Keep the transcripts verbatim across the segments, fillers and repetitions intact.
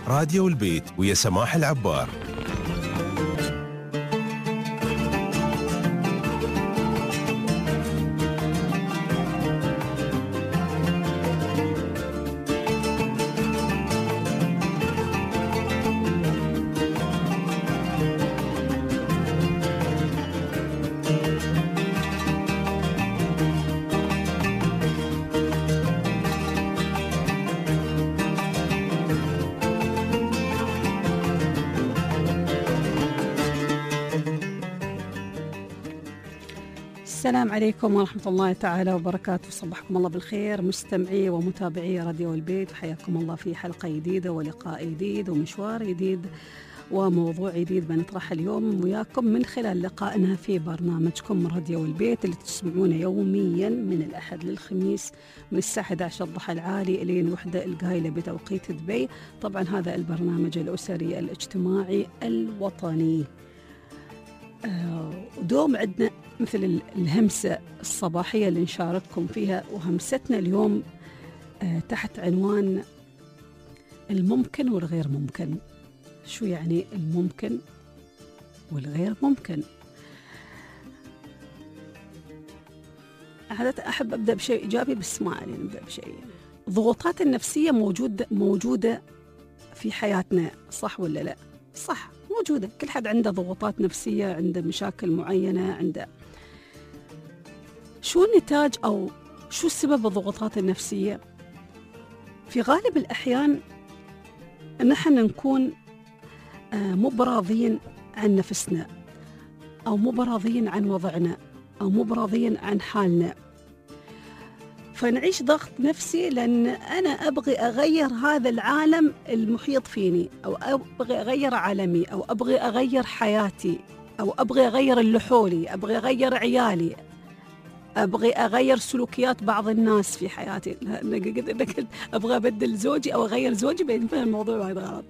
راديو البيت ويا سماح العبار. السلام عليكم ورحمة الله تعالى وبركاته. صبحكم الله بالخير مستمعي ومتابعي راديو البيت، وحياكم الله في حلقة جديدة ولقاء جديد ومشوار جديد وموضوع جديد بنطرح اليوم وياكم من خلال لقائنا في برنامجكم راديو البيت اللي تسمعونه يوميا من الأحد للخميس من الساعة أحد عشر الضحى العالي إلى وحدة القايلة بتوقيت دبي. طبعا هذا البرنامج الأسري الاجتماعي الوطني. دوم عندنا مثل الهمسة الصباحية اللي نشارككم فيها، وهمستنا اليوم تحت عنوان الممكن والغير ممكن. شو يعني الممكن والغير ممكن؟ عادة أحب أبدأ بشيء إيجابي، بس ما علينا نبدأ بشيء. الضغوطات النفسية موجودة موجودة في حياتنا، صح ولا لا؟ صح، موجودة. كل حد عنده ضغوطات نفسية، عنده مشاكل معينة، عنده. شو النتاج أو شو سبب الضغوطات النفسية؟ في غالب الأحيان نحن نكون مو براضين عن نفسنا، أو مو براضين عن وضعنا، أو مو براضين عن حالنا، فنعيش ضغط نفسي لأن أنا أبغي أغير هذا العالم المحيط فيني، أو أبغي أغير عالمي، أو أبغي أغير حياتي، أو أبغي أغير اللي حولي، أبغي أغير عيالي، أبغي أغير سلوكيات بعض الناس في حياتي. أبغي أبدل زوجي أو أغير زوجي، بين الموضوع وايد غلط.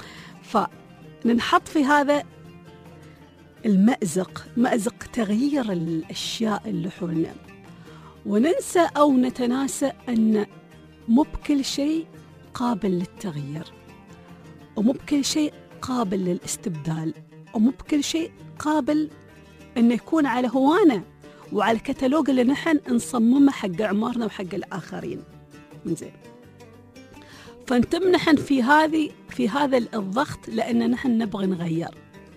فننحط في هذا المأزق، مأزق تغيير الأشياء اللي حولنا، وننسى أو نتناسى أن مو بكل شيء قابل للتغيير، ومو بكل شيء قابل للاستبدال، ومو بكل شيء قابل أن يكون على هوانا وعلى الكتالوج اللي نحن نصممه حق عمارنا وحق الآخرين. زين، فانتم نحن في هذه في هذا الضغط لأن نحن نبغى نغير،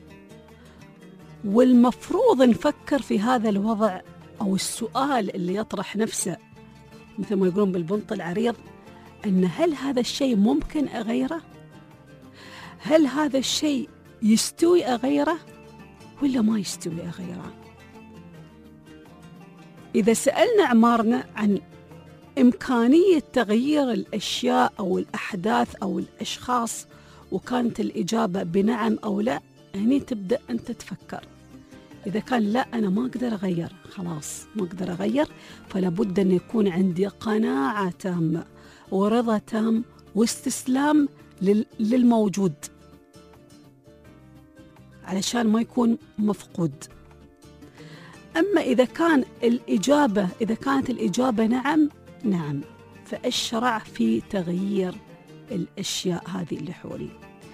والمفروض نفكر في هذا الوضع أو السؤال اللي يطرح نفسه مثل ما يقولون بالبنط العريض، أن هل هذا الشيء ممكن أغيره؟ هل هذا الشيء يستوي أغيره ولا ما يستوي أغيره؟ إذا سألنا عمارنا عن إمكانية تغيير الأشياء أو الأحداث أو الأشخاص وكانت الإجابة بنعم أو لا، هني تبدأ أنت تفكر. إذا كان لا، أنا ما أقدر أغير، خلاص ما أقدر أغير، فلا بد أن يكون عندي قناعة تامة ورضا تام واستسلام للموجود علشان ما يكون مفقود. أما إذا كان الإجابة إذا كانت الإجابة نعم نعم فأشرع في تغيير الأشياء هذه اللي حولي.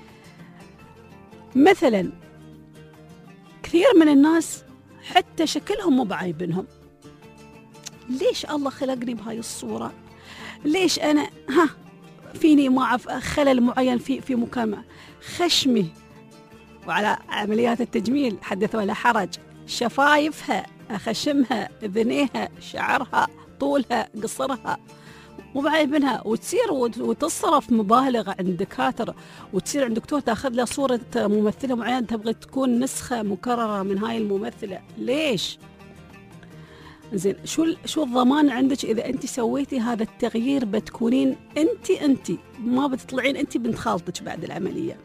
مثلا كثير من الناس حتى شكلهم مو بعيبنهم. ليش الله خلقني بهاي الصورة؟ ليش أنا ها فيني ما خلل معين في في مكان خشمي؟ وعلى عمليات التجميل حدث ولا حرج، شفايفها، خشمها، ذنيها، شعرها، طولها، قصرها مو بعيبنها، وتصير وتصرف مبالغ عند دكاترة، وتصير عند دكتور تاخذ له صورة ممثلة معينة تبغى تكون نسخة مكررة من هاي الممثلة. ليش؟ زين، شو شو الضمان عندك إذا أنت سويتي هذا التغيير بتكونين أنت أنت ما بتطلعين أنت بنت خالتك بعد العملية؟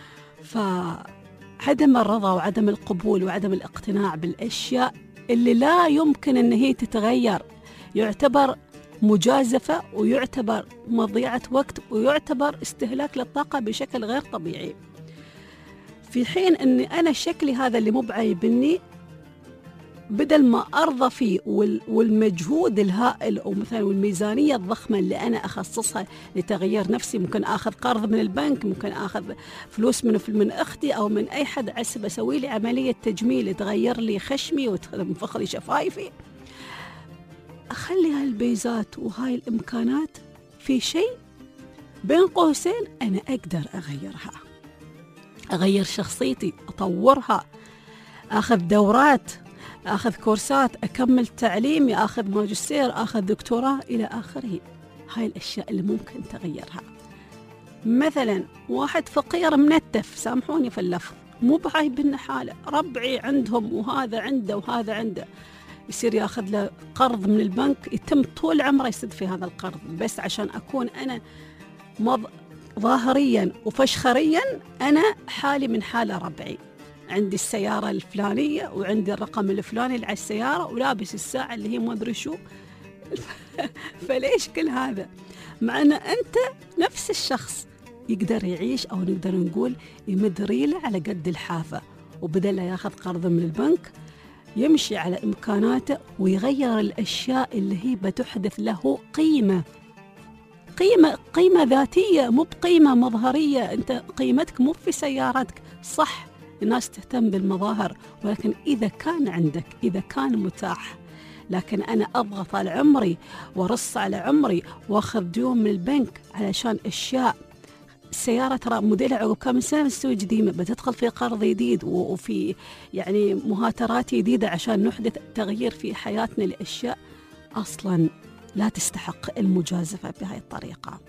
فعدم الرضا وعدم القبول وعدم الاقتناع بالأشياء اللي لا يمكن أن هي تتغير يعتبر مجازفة، ويعتبر مضيعة وقت، ويعتبر استهلاك للطاقة بشكل غير طبيعي. في حين أني أنا شكلي هذا اللي مو بعيبني بدل ما أرضى فيه والمجهود الهائل أو مثلا والميزانية الضخمة اللي أنا أخصصها لتغيير نفسي، ممكن أخذ قرض من البنك، ممكن أخذ فلوس من من أختي أو من أي حد عسب أسوي لي عملية تجميل تغير لي خشمي وتنفخ لي شفايفي، أخلي هالبيزات وهاي الإمكانات في شيء بين قوسين أنا أقدر أغيرها، أغير شخصيتي، أطورها، أخذ دورات، أخذ كورسات، أكمل تعليمي، أخذ ماجستير، أخذ دكتوراه إلى آخره. هاي الأشياء اللي ممكن تغيرها. مثلا واحد فقير منتف، سامحوني في اللفظ، مو بعيب حاله، ربعي عندهم وهذا عنده وهذا عنده، يصير ياخذ له قرض من البنك، يتم طول عمره يسد في هذا القرض بس عشان أكون أنا مض... ظاهريا وفشخريا أنا حالي من حال ربعي، عندي السيارة الفلانية وعندي الرقم الفلاني اللي على السيارة ولابس الساعة اللي هي ما أدري شو. فليش كل هذا؟ مع أن أنت نفس الشخص يقدر يعيش، أو نقدر نقول يمد ريله على قد الحافة، وبدل لا ياخذ قرض من البنك يمشي على إمكاناته ويغير الأشياء اللي هي بتحدث له قيمة قيمة قيمة ذاتية، مو بقيمة مظهرية. أنت قيمتك مو في سيارتك، صح الناس تهتم بالمظاهر، ولكن إذا كان عندك، إذا كان متاح. لكن أنا أضغط على عمري ورص على عمري وأخذ ديون من البنك علشان أشياء. السيارة ترى موديلها عقب كم سنة مستوي جديدة، بتدخل في قرض جديد وفي يعني مهاترات جديدة عشان نحدث تغيير في حياتنا لأشياء أصلاً لا تستحق المجازفة بهاي الطريقة.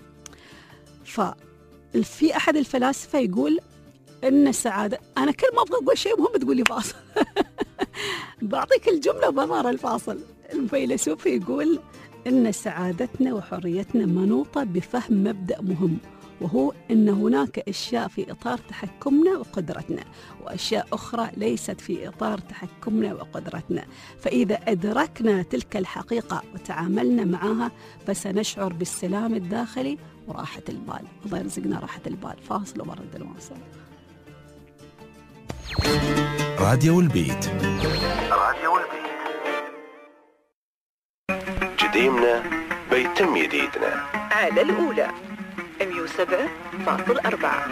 ففي أحد الفلاسفة يقول إن السعادة، أنا كل ما أبغى أقول شيء مهم تقولي فاصل. بعطيك الجملة بظهر الفاصل. الفيلسوف يقول إن سعادتنا وحريتنا منوطة بفهم مبدأ مهم، وهو أن هناك أشياء في إطار تحكمنا وقدرتنا، وأشياء أخرى ليست في إطار تحكمنا وقدرتنا. فإذا أدركنا تلك الحقيقة وتعاملنا معها فسنشعر بالسلام الداخلي وراحة البال. الله يرزقنا راحة البال. فاصل وبرد الواصل. راديو البيت، راديو البيت، جديمنا بيتم جديدنا على الأولى مية وسبعة فاصلة أربعة.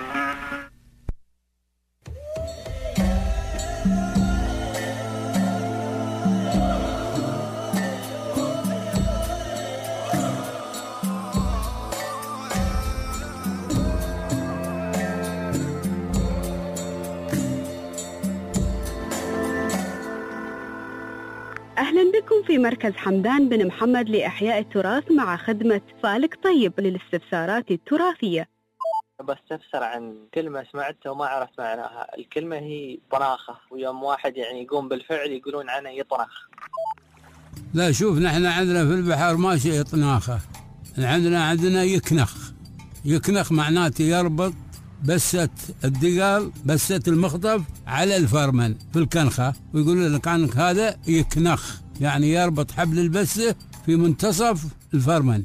أهلا بكم في مركز حمدان بن محمد لإحياء التراث مع خدمة فالك طيب للاستفسارات التراثية. بستفسر عن كلمة سمعتها وما عرفت معناها. الكلمة هي طناخة، ويوم واحد يعني يقوم بالفعل يقولون عنه يطنخ. لا شوف، نحن عندنا في البحر ماشي يطناخة، عندنا عندنا يكنخ. يكنخ معناته يربط بسة الدقال، بسة المخطف على الفرمن في الكنخة، ويقولون لك عنك هذا يكنخ، يعني يربط حبل البسة في منتصف الفرمن.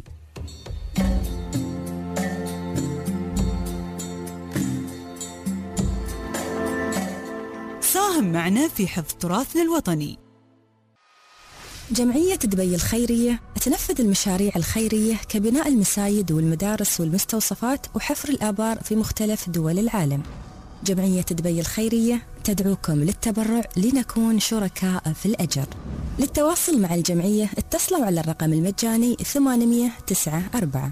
ساهم معنا في حفظ تراثنا الوطني. جمعية دبي الخيرية تنفذ المشاريع الخيرية كبناء المساجد والمدارس والمستوصفات وحفر الآبار في مختلف دول العالم. جمعية دبي الخيرية تدعوكم للتبرع لنكون شركاء في الأجر. للتواصل مع الجمعية اتصلوا على الرقم المجاني ثمانمئة وتسعة أربعة.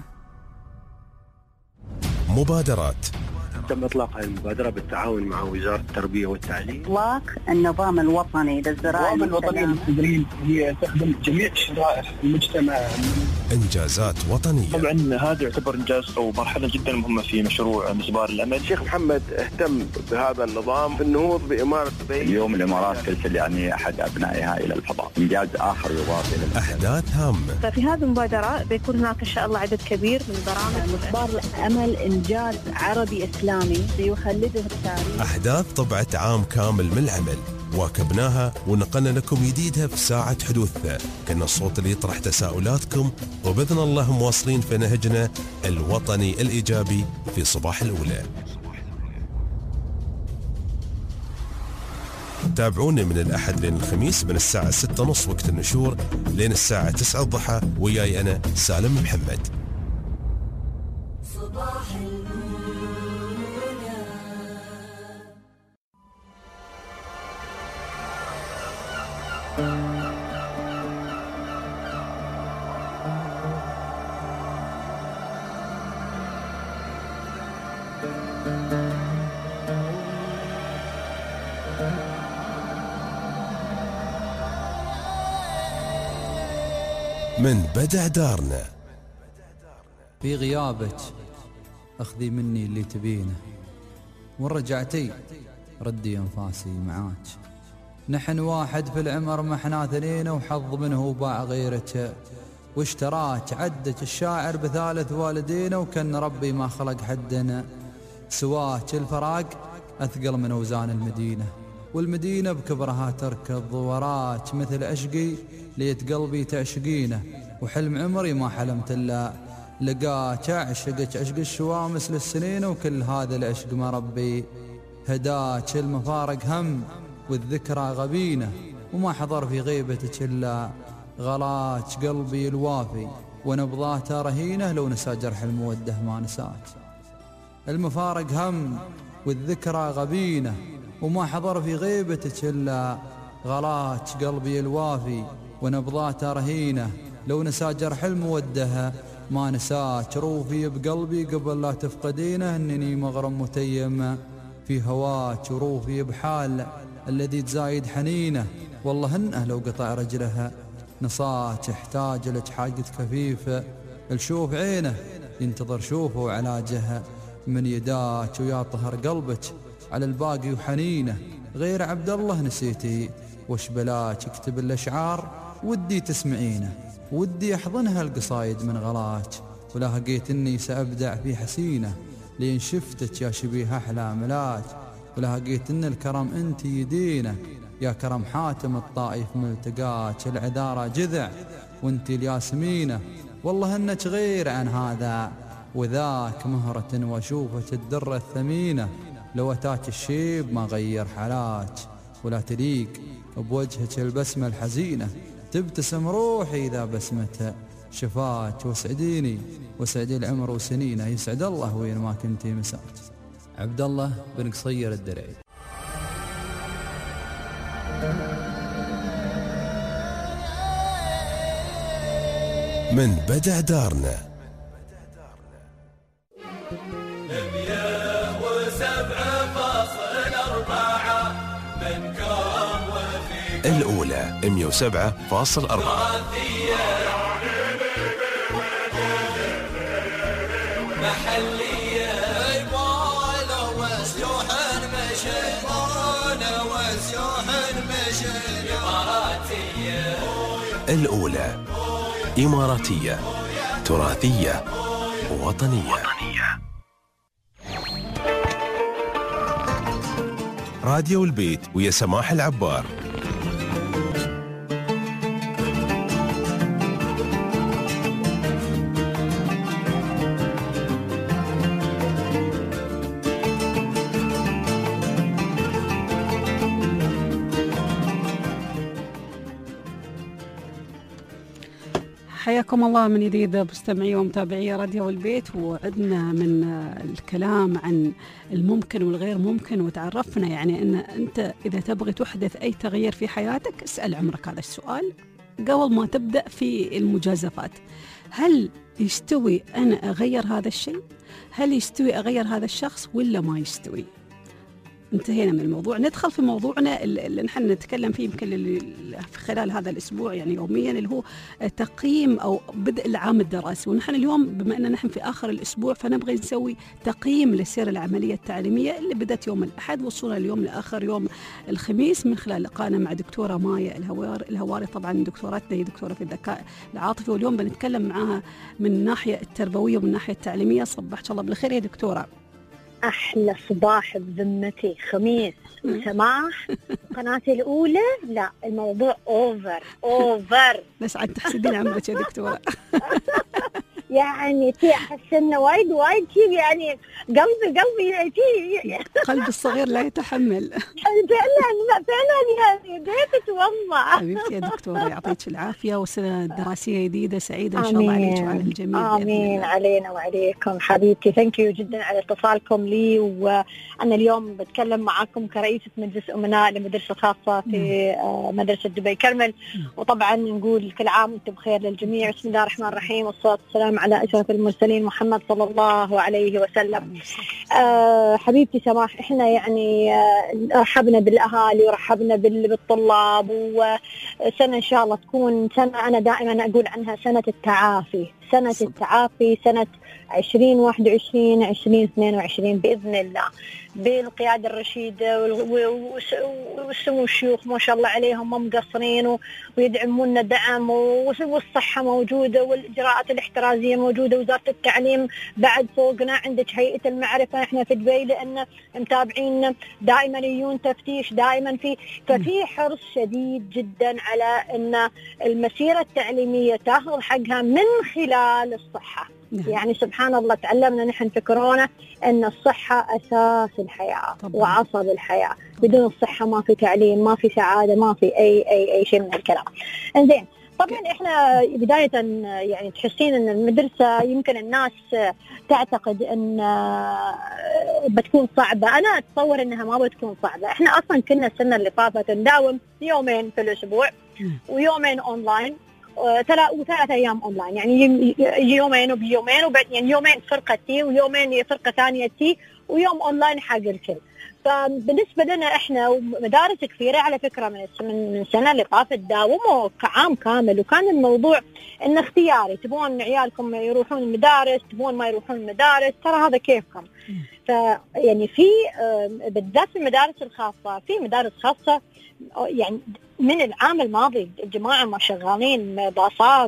مبادرات. تم إطلاق هذه المبادرة بالتعاون مع وزارة التربية والتعليم. إطلاق النظام الوطني للزراعة. النظام الوطني للتدريب هي تخدم جميع شرائح المجتمع. إنجازات وطنية. طبعا هذا يعتبر إنجاز أو مرحلة جدا مهمة في مشروع مسبار الأمل. الشيخ محمد اهتم بهذا النظام في النهوض بإمارة دبي. اليوم الإمارات ترسل يعني أحد أبنائها إلى الفضاء، إنجاز آخر يضاف إلى أحداث هامة. ففي هذه المبادرة بيكون هناك إن شاء الله عدد كبير من برامج. مسبار الأمل إنجاز عربي إسلامي يخلده التاريخ. أحداث طبعت عام كامل من العمل، واكبناها ونقلنا لكم جديدها في ساعة حدوثها. كنا الصوت اللي يطرح تساؤلاتكم، وبإذن الله مواصلين في نهجنا الوطني الإيجابي في صباح الأولى. تابعونا من الأحد لين الخميس من الساعة ستة ونص وقت النشور لين الساعة تسعة الضحى، وياي أنا سالم محمد. صباح من بدع دارنا. في غيابك أخذي مني اللي تبينه، وإن رجعتي ردي أنفاسي معاك. نحن واحد في العمر ما احنا اثنين، وحظ منه باع غيرك واشتراك. عدك الشاعر بثالث والدينا، وكان ربي ما خلق حدنا سواك. الفراق أثقل من أوزان المدينة، والمدينة بكبرها تركض وراك. مثل عشقي ليت قلبي تعشقينه، وحلم عمري ما حلمت إلا لقاك. أعشقك عشق الشوامس للسنين، وكل هذا العشق ما ربي هداك. المفارق هم والذكرى غبينة، وما حضر في غيبتك إلا غلاك. قلبي الوافي ونبضاته رهينة، لو نسى جرح المودة ما نساك. المفارق هم والذكرى غبينة، وما حضر في غيبتك إلا غلاك. قلبي الوافي ونبضاته رهينة، لو نسى جرح المودة ما نساك. روفي بقلبي قبل لا تفقدينه، إنني مغرم متيم في هواك. وروفي بحال الذي تزايد حنينه، والله إنه لو قطع رجلها نصاك. احتاج لك حاجة خفيفة لشوف عينه، ينتظر شوفه وعلاجها من يداك. ويا طهر قلبك على الباقي وحنينه، غير عبد الله نسيتي وش بلاك. اكتب الأشعار ودي تسمعينه، ودي أحضنها القصايد من غلاك. ولهقيت إني سأبدع في حسينه، لين شفتك يا شبيه أحلى ملاك. ولهقيت إن الكرم أنت يدينه، يا كرم حاتم الطائف ملتقاك. العذارى جذع وانت الياسمينة، والله إنك غير عن هذا وذاك. مهرة وشوفة الدرة الثمينة، لو أتاك الشيب ما غير حلاك. ولا تليق بوجهك البسمة الحزينة، تبتسم روحي إذا بسمتها شفاك. واسعديني واسعدي العمر وسنينه، يسعد الله وين ما كنتي مساك. عبد الله بن قصير الدرعي. من بدع دارنا. الأولى مية وسبعة فاصل أربعة. محلية يبالة وسيوح المشيطانة وسيوح المشيطانة. إماراتية. الأولى إماراتية تراثية وطنية. راديو البيت ويا سماح العبار. حياكم الله من جديد مستمعي ومتابعي راديو البيت. وعدنا من الكلام عن الممكن والغير ممكن، وتعرفنا يعني أن أنت إذا تبغي تحدث أي تغيير في حياتك اسأل عمرك هذا السؤال قبل ما تبدأ في المجازفات. هل يستوي أنا أغير هذا الشيء؟ هل يستوي أغير هذا الشخص ولا ما يستوي؟ انتهينا من الموضوع. ندخل في موضوعنا اللي نحن نتكلم فيه يمكن في خلال هذا الأسبوع يعني يوميا، اللي هو تقييم أو بدء العام الدراسي. ونحن اليوم بما أننا نحن في آخر الأسبوع فنبغي نسوي تقييم لسير العملية التعليمية اللي بدأت يوم الأحد وصلنا اليوم لآخر يوم الخميس، من خلال لقاءنا مع دكتورة مايا الهواري. الهواري طبعا دكتوراتنا هي دكتورة في الذكاء العاطفي، واليوم بنتكلم معها من الناحية التربوية ومن الناحية التعليمية. صبحت الله بالخير يا دكتورة. أحلى صباح بذمتي، خميس وسماح قناتي الأولى. لا الموضوع أوفر أوفر. بس عاد تحسدين عمرك يا دكتورة. يعني تي احس انه وايد وايد شيء يعني قلبي قلبي شيء قلب الصغير لا يتحمل. فعلا فعلا يعني بيتك والله. حبيبتي يا دكتورة يعطيك العافية وسنة دراسية جديدة سعيدة إن شاء الله عليك وعلى الجميع. آمين علينا وعليكم حبيبتي. ثانك يو جدا على اتصالكم لي. وأنا اليوم بتكلم معكم كرئيسة مجلس أمناء لمدرسة خاصة في مدرسة دبي كرمل. وطبعا نقول كل عام وانتم بخير للجميع. بسم الله الرحمن الرحيم والصلاة والسلام على أشرف المرسلين محمد صلى الله عليه وسلم. أه حبيبتي سماح، احنا يعني أه رحبنا بالأهالي ورحبنا بالطلاب، وسنة إن شاء الله تكون سنة أنا دائما أقول عنها سنة التعافي، سنة صدق. التعافي، سنة عشرين واحد وعشرين عشرين اثنين وعشرين بإذن الله، بالقيادة الرشيدة والسمو الشيوخ ما شاء الله عليهم ما مقصرين ويدعمونا دعم، والصحة موجودة والإجراءات الاحترازية موجودة، وزارة التعليم بعد فوقنا، عندك هيئة المعرفة احنا في دبي لأن متابعين دائما يجون تفتيش دائما في، ففي حرص شديد جدا على أن المسيرة التعليمية تاخذ حقها من خلال الصحة. يعني سبحان الله تعلمنا نحن في كورونا أن الصحة أساس الحياة طبعا. وعصب الحياة، بدون الصحة ما في تعليم، ما في سعادة، ما في أي أي أي شيء من الكلام. إنزين طبعا إحنا بداية يعني تحسين أن المدرسة يمكن الناس تعتقد أن بتكون صعبة، أنا أتصور أنها ما بتكون صعبة. إحنا أصلا كنا السنة اللي فاتت نداوم يومين في الأسبوع ويومين أونلاين وثلاث أيام أونلاين، يعني يومين وبيومين وبعد يعني يومين فرقة تي ويومين فرقة ثانية تي ويوم أونلاين حق الكل. فبالنسبة لنا إحنا ومدارس كثيرة على فكرة من من السنة اللي طافت داوموا كعام كامل، وكان الموضوع إن اختياري، تبون عيالكم يروحون المدارس تبون ما يروحون المدارس ترى هذا كيفكم. فيعني في بالذات في المدارس الخاصة، في مدارس خاصة يعني من العام الماضي الجماعة ما شغالين باصات،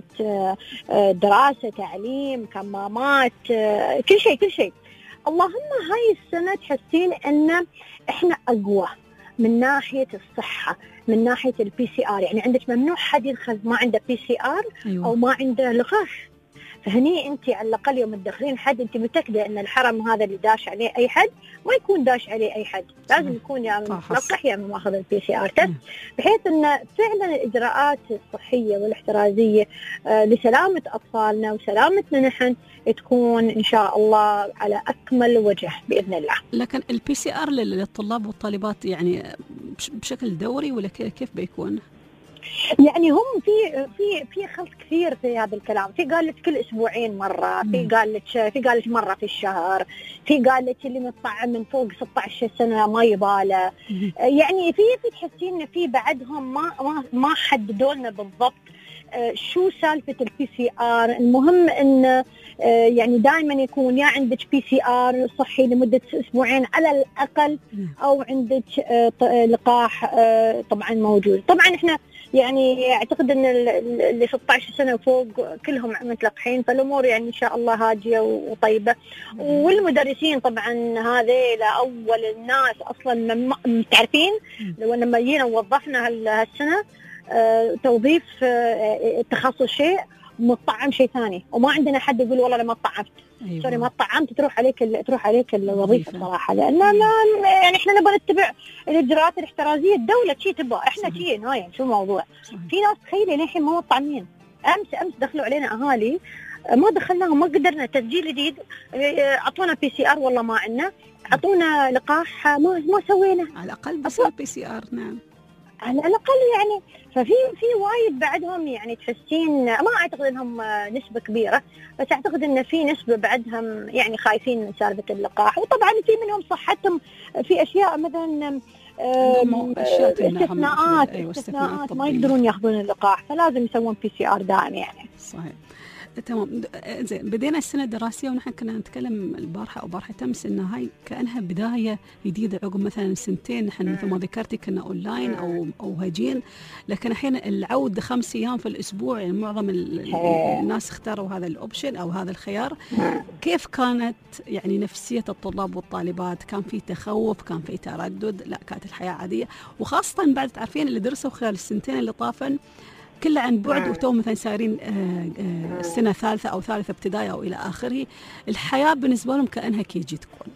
دراسة، تعليم، كمامات، كل شيء كل شيء. اللهم هاي السنة تحسين أن إحنا أقوى من ناحية الصحة، من ناحية البي سي آر، يعني عندك ممنوع حد يدخل ما عنده بي سي آر أيوة. أو ما عنده لقاح. فهني أنت على الأقل يوم تدخلين حد أنت متأكدة أن الحرم هذا اللي داش عليه أي حد ما يكون داش عليه أي حد، لازم يكون يا ملقح يا ماخذ البي سي آر تست، بحيث أن فعلا الإجراءات الصحية والاحترازية آه لسلامة أطفالنا وسلامتنا نحن تكون إن شاء الله على أكمل وجه بإذن الله. لكن البي سي آر للطلاب والطالبات يعني بشكل دوري ولا كيف بيكون؟ يعني هم في في في خلط كثير في هذا الكلام، في قال لك كل اسبوعين مره، في قال لك في قال لك مره في الشهر، في قال لك اللي متطعم من فوق ستة عشر سنه ما يباله. يعني في في تحسين في بعدهم ما ما ما حددوا لنا بالضبط شو سالفه البي سي ار. المهم ان يعني دائما يكون يا عندك بي سي ار صحي لمده اسبوعين على الاقل، او عندك لقاح طبعا موجود. طبعا احنا يعني اعتقد ان اللي ستة عشر سنه وفوق كلهم متلقحين، فالامور يعني ان شاء الله هاديه وطيبه. والمدرسين طبعا هذيل اول الناس اصلا تعرفين لو لما جينا ووظفنا هالسنه آه، توظيف آه، تخصص شيء مطعم شيء ثاني، وما عندنا حد يقول والله لما طعمت أيوة. سوري ما طعمت تروح عليك تروح عليك الوظيفه صراحه، لان ما يعني احنا نبغى نتبع الاجراءات الاحترازيه، الدوله شيء تبغى، احنا شيء نايم شو الموضوع. في ناس تخيلي للحين ما مطعمين، امس امس دخلوا علينا اهالي ما دخلناهم ما قدرنا تسجيل جديد، اعطونا بي سي ار والله ما عندنا، اعطونا لقاح ما ما سوينا، على الاقل بس البي سي ار نعم على الأقل يعني. ففي في وايد بعدهم يعني تحسين ما أعتقد أنهم نسبة كبيرة، بس أعتقد أن في نسبة بعدهم يعني خايفين من سالفة اللقاح. وطبعا في منهم صحتهم في أشياء مثلا استثناءات استثناءات ما يقدرون ياخذون اللقاح، فلازم يسوون بي سي آر دائم يعني. صحيح تمام. زين بدينا السنة الدراسية ونحن كنا نتكلم البارحة أو بارحة أمس إن هاي كأنها بداية جديدة عقب مثلا سنتين نحن مثل ما ذكرتي كنا أونلاين أو أو هاجين، لكن الحين العود خمس أيام في الأسبوع يعني معظم الناس اختاروا هذا الأوبشن أو هذا الخيار. كيف كانت يعني نفسية الطلاب والطالبات؟ كان في تخوف، كان في تردد، لا كانت الحياة عادية؟ وخاصة بعد تعرفين اللي درسوا خلال السنتين اللي طافن كله عن بعد، وتو مثلا سايرين السنة ثالثة أو ثالثة ابتدائي أو إلى آخره. الحياة بالنسبة لهم كأنها كيجي تكون.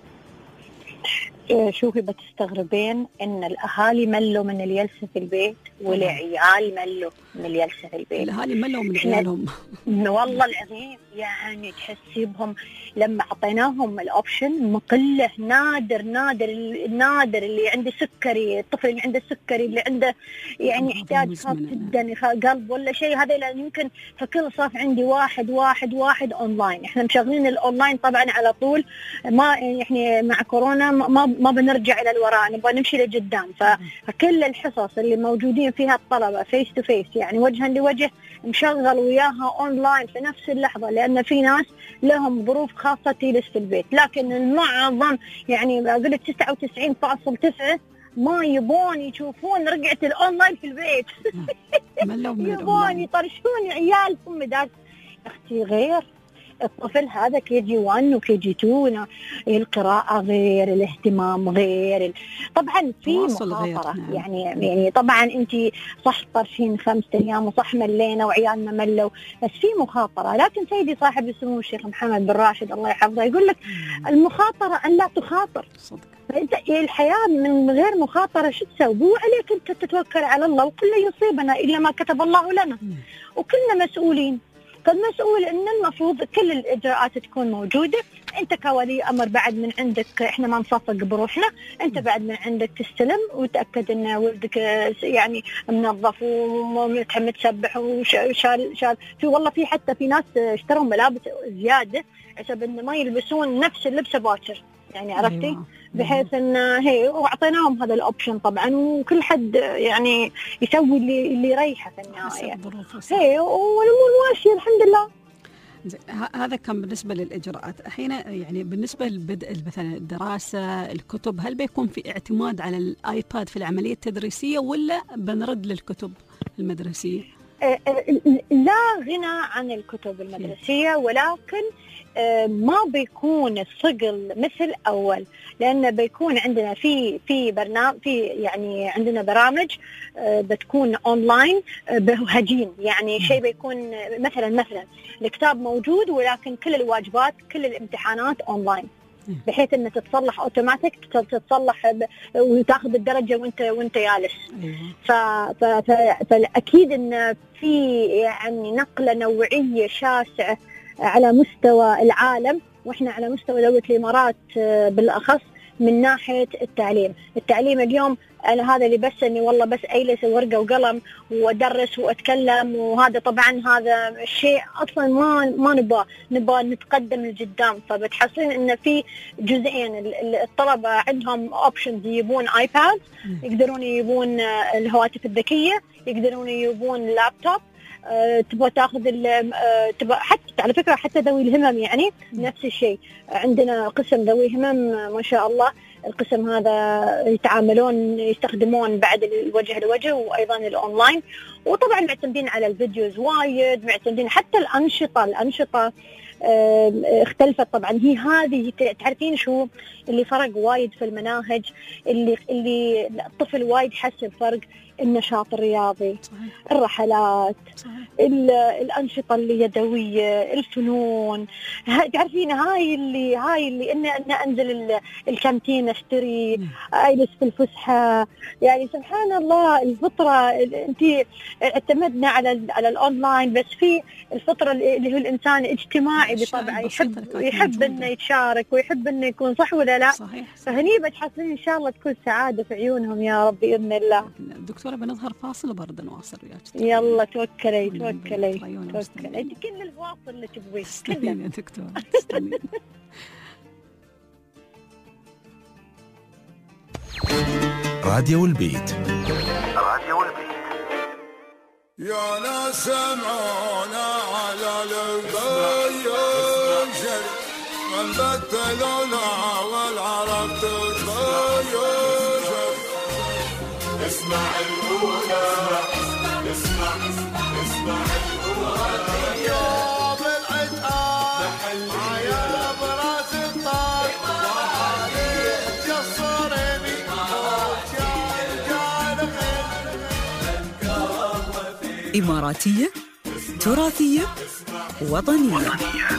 شوفي بتستغربين ان الاهالي ملوا من الجلسه في البيت والعيال ملوا من الجلسه في البيت. الاهالي ملوا من عيالهم والله العظيم، يعني تحسي بهم لما اعطيناهم الاوبشن مقله. نادر نادر نادر اللي عنده سكري، الطفل اللي عنده سكري، اللي عنده يعني احتياج خاص جدا قلب ولا شيء، هذا لان يمكن فكل صف عندي واحد واحد واحد اونلاين. احنا مشغلين الاونلاين طبعا على طول، ما يعني مع كورونا ما ما بنرجع الى الوراء، نبغى نمشي لقدام. فكل الحصص اللي موجودين فيها الطلبه فيس تو فيس، يعني وجها لوجه، مشغل وياها اونلاين في نفس اللحظه، لان في ناس لهم ظروف خاصه تجلس في البيت. لكن المعظم يعني اقول لك تسعة وتسعين فاصلة تسعة ما يبون يشوفون رجعه الاونلاين في البيت. يبون يطرشون عيالهم مدارس. اختي غير الطفل هذا كي جي واحد وكي جي اثنين، القراءة غير، الاهتمام غير، طبعا في مخاطرة. نعم. يعني يعني طبعا انت صح طرشين خمسة ايام وصح ملينا وعيالنا ملوا، بس في مخاطرة. لكن سيدي صاحب السمو الشيخ محمد بن راشد الله يحفظه يقول لك المخاطرة ان لا تخاطر. صدق. فانت الحياة من غير مخاطرة شو تسوي؟ هو عليك انت تتوكل على الله، وكل يصيبنا الا ما كتب الله لنا، وكلنا مسؤولين. فالمسؤول ان المفروض كل الاجراءات تكون موجوده. انت كولي امر بعد من عندك، احنا ما نصفق بروحنا، انت بعد من عندك تستلم وتاكد ان ولدك يعني منظف ومتسبح وشال شال. في والله في حتى في ناس اشتروا ملابس زياده عشان ان ما يلبسون نفس اللبس باكر، يعني عرفتي؟ أيوة. بحيث ان هي واعطيناهم هذا الاوبشن طبعا، وكل حد يعني يسوي اللي اللي يريحه في النهايه. هي والامور ماشيه الحمد لله. هذا كان بالنسبه للاجراءات. الحين يعني بالنسبه لبدء مثلا الدراسه، الكتب، هل بيكون في اعتماد على الايباد في العمليه التدريسيه ولا بنرد للكتب المدرسيه؟ لا غنى عن الكتب المدرسيه، ولكن ما بيكون الثقل مثل أول، لأن بيكون عندنا في في برنامج في يعني عندنا برامج بتكون أونلاين بهجين، يعني شيء بيكون مثلا مثلا الكتاب موجود ولكن كل الواجبات كل الامتحانات أونلاين، بحيث أن تتصلح أوتوماتيك، تتصلح وتاخذ الدرجة وأنت وأنت جالس. فأكيد أن في يعني نقلة نوعية شاسعة على مستوى العالم، وإحنا على مستوى دولة الإمارات بالأخص من ناحية التعليم. التعليم اليوم أنا هذا اللي بس إني والله بس أجلس ورقة وقلم وأدرس وأتكلم، وهذا طبعا هذا الشيء أصلا ما ما نبغى نبغى نتقدم لقدام. فبتحصلين إن في جزئين، الطلبة عندهم أوبشنز، يجيبون آيباد، يقدرون يجيبون الهواتف الذكية، يقدرون يجيبون لابتوب، أه تبغى تاخذ أه تبغى حتى على فكره حتى ذوي الهمم يعني نفس الشيء. عندنا قسم ذوي همم ما شاء الله، القسم هذا يتعاملون يستخدمون بعد الوجه لوجه وايضا الاونلاين، وطبعا معتمدين على الفيديوز وايد، معتمدين حتى الانشطه الانشطه اه اختلفت طبعا. هي هذه تعرفين شو اللي فرق وايد في المناهج، اللي اللي الطفل وايد حس بفرق، النشاط الرياضي، صحيح. الرحلات، صحيح. الأنشطة اليدوية، الفنون، تعرفين هاي اللي هاي اللي إن إن أنزل الكانتين أشتري، أجلس في الفسحة، يعني سبحان الله الفطرة. أنت اعتمدنا على على الأونلاين، بس في الفطرة اللي هو الإنسان اجتماعي بطبعه، يحب يحب إنه يتشارك ويحب إنه يكون، صح ولا لا؟ صحيح. فهني بتحصلين إن شاء الله تكون سعادة في عيونهم يا رب بإذن الله. دكتورة بنظهر فاصل وبرضه نواصل وياك. يلا توكلي توكلي توكلي، انت كل الفواصل اللي تبغيه كلها يا دكتورة. تستنين. راديو البيت. راديو البيت. يا ناس سمعونا على البيت من بدلونا والعرب تتغير. اسمع الأولى، اسمع اسمع الأولى. يوم العتاب يا براس الطاق عليك جصرني وكان كان خير. إماراتية، تراثية، وطنية.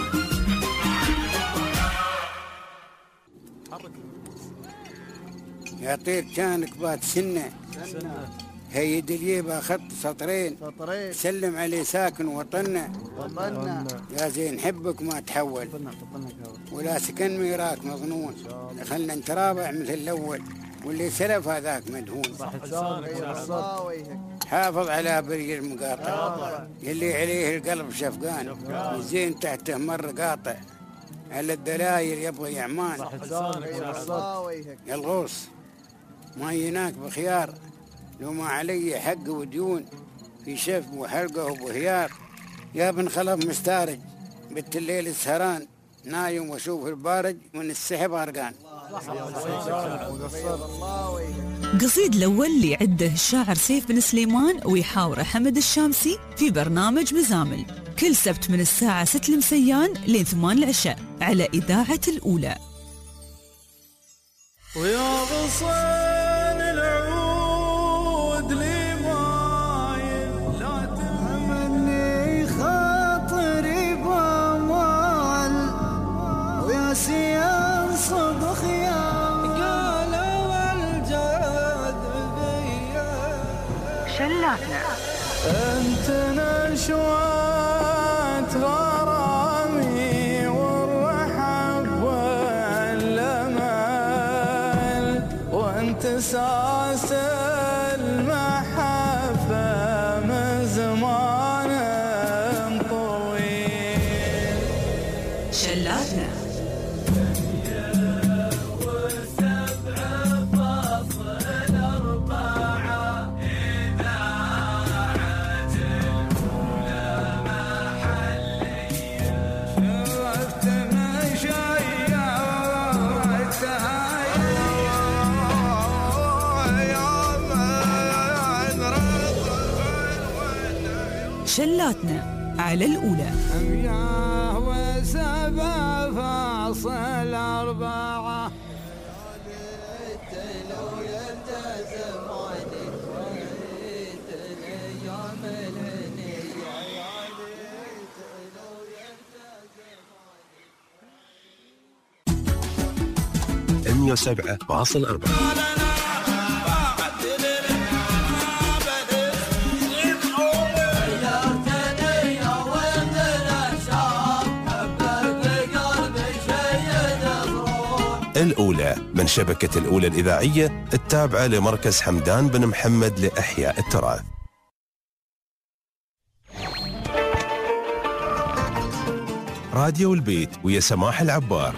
يا طير كانك بات سنة هيد اليبا خط سطرين سطرين سلم عليه ساكن وطننا وطننا يا زين حبك ما تحول ولا سكن ميراك مظنون خلنا نترابع مثل الأول واللي سلف هذاك مدهون حافظ على بري المقاطع يلي عليه القلب شفقان والزين تحته مر قاطع على الدلايل يبغى يعمان يا الغوص ما يناك بخيار لو ما علي حق وديون في شف وحلقه وبهيار يا بن خلف مستارج بنت الليل السهران نايم واشوف البارج من السحب غرقان. قصيد الأول اللي عده الشاعر سيف بن سليمان ويحاوره حمد الشامسي في برنامج مزامل كل سبت من الساعة ستة المسيان لين ثمان العشاء على إذاعة الأولى. ويا غصن العود لي مايل لا تهمني خاطري بامال ويا سيان صبخ يا قالوا الجد بيا شلاتنا انت نشوات غرامي والرحب والامل وانت ساس المحبه من زمان طويل. شلاتنا شلاتنا على الأولى. أمياه وسبع فاصل أربعة مية وسبعة فاصل أربعة. الأولى من شبكة الأولى الإذاعية التابعة لمركز حمدان بن محمد لإحياء التراث. راديو البيت ويا سماح العبار.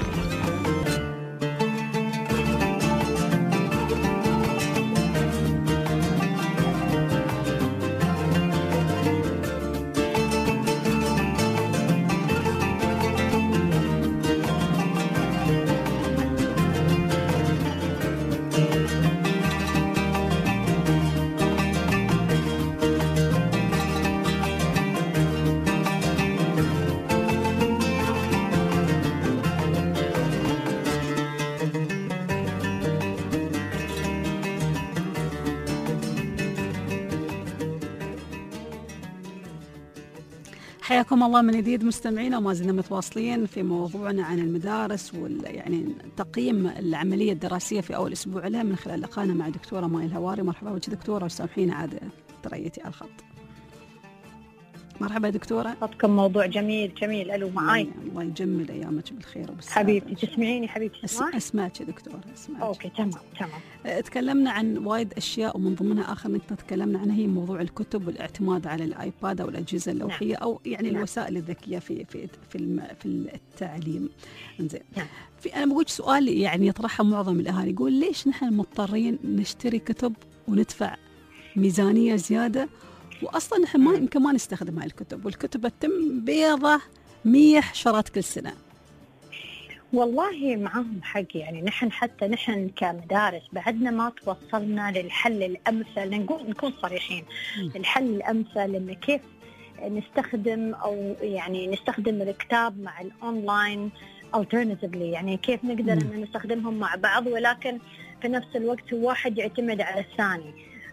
حياكم الله من جديد مستمعينا، وما زلنا متواصلين في موضوعنا عن المدارس وال يعني تقييم العمليه الدراسيه في اول اسبوع لها من خلال لقائنا مع دكتوره ماي الهواري. مرحبا بك دكتوره، وسامحينا عاد تريتي على الخط. مرحبا دكتورة. صدقكم موضوع جميل جميل. ألو معاي. الله يجمل أيامك بالخير وبالسعادة. حبيبتي تسمعيني حبيبتي؟ أس... أسمعك يا دكتورة أسمعك. أوكي تمام تمام. تكلمنا عن وايد أشياء ومن ضمنها آخر نقطة تكلمنا عنها هي موضوع الكتب والاعتماد على الآيباد أو الأجهزة اللوحية نعم. أو يعني نعم. الوسائل الذكية في في في الم... في التعليم. إنزين. نعم. في أنا بقول سؤال يعني يطرحه معظم الأهالي، يقول ليش نحن مضطرين نشتري كتب وندفع ميزانية زيادة وأصلاً نحن ما يمكن ما نستخدم هاي الكتب، والكتب تتم بيضة ميح شرات كل سنة. والله معهم حق، يعني نحن حتى نحن كمدارس بعدنا ما توصلنا للحل الأمثل، نقول نكون صريحين م. الحل الأمثل إنه كيف نستخدم أو يعني نستخدم الكتاب مع الأونلاين alternatively، يعني كيف نقدر أن نستخدمهم مع بعض ولكن في نفس الوقت واحد يعتمد على الثاني.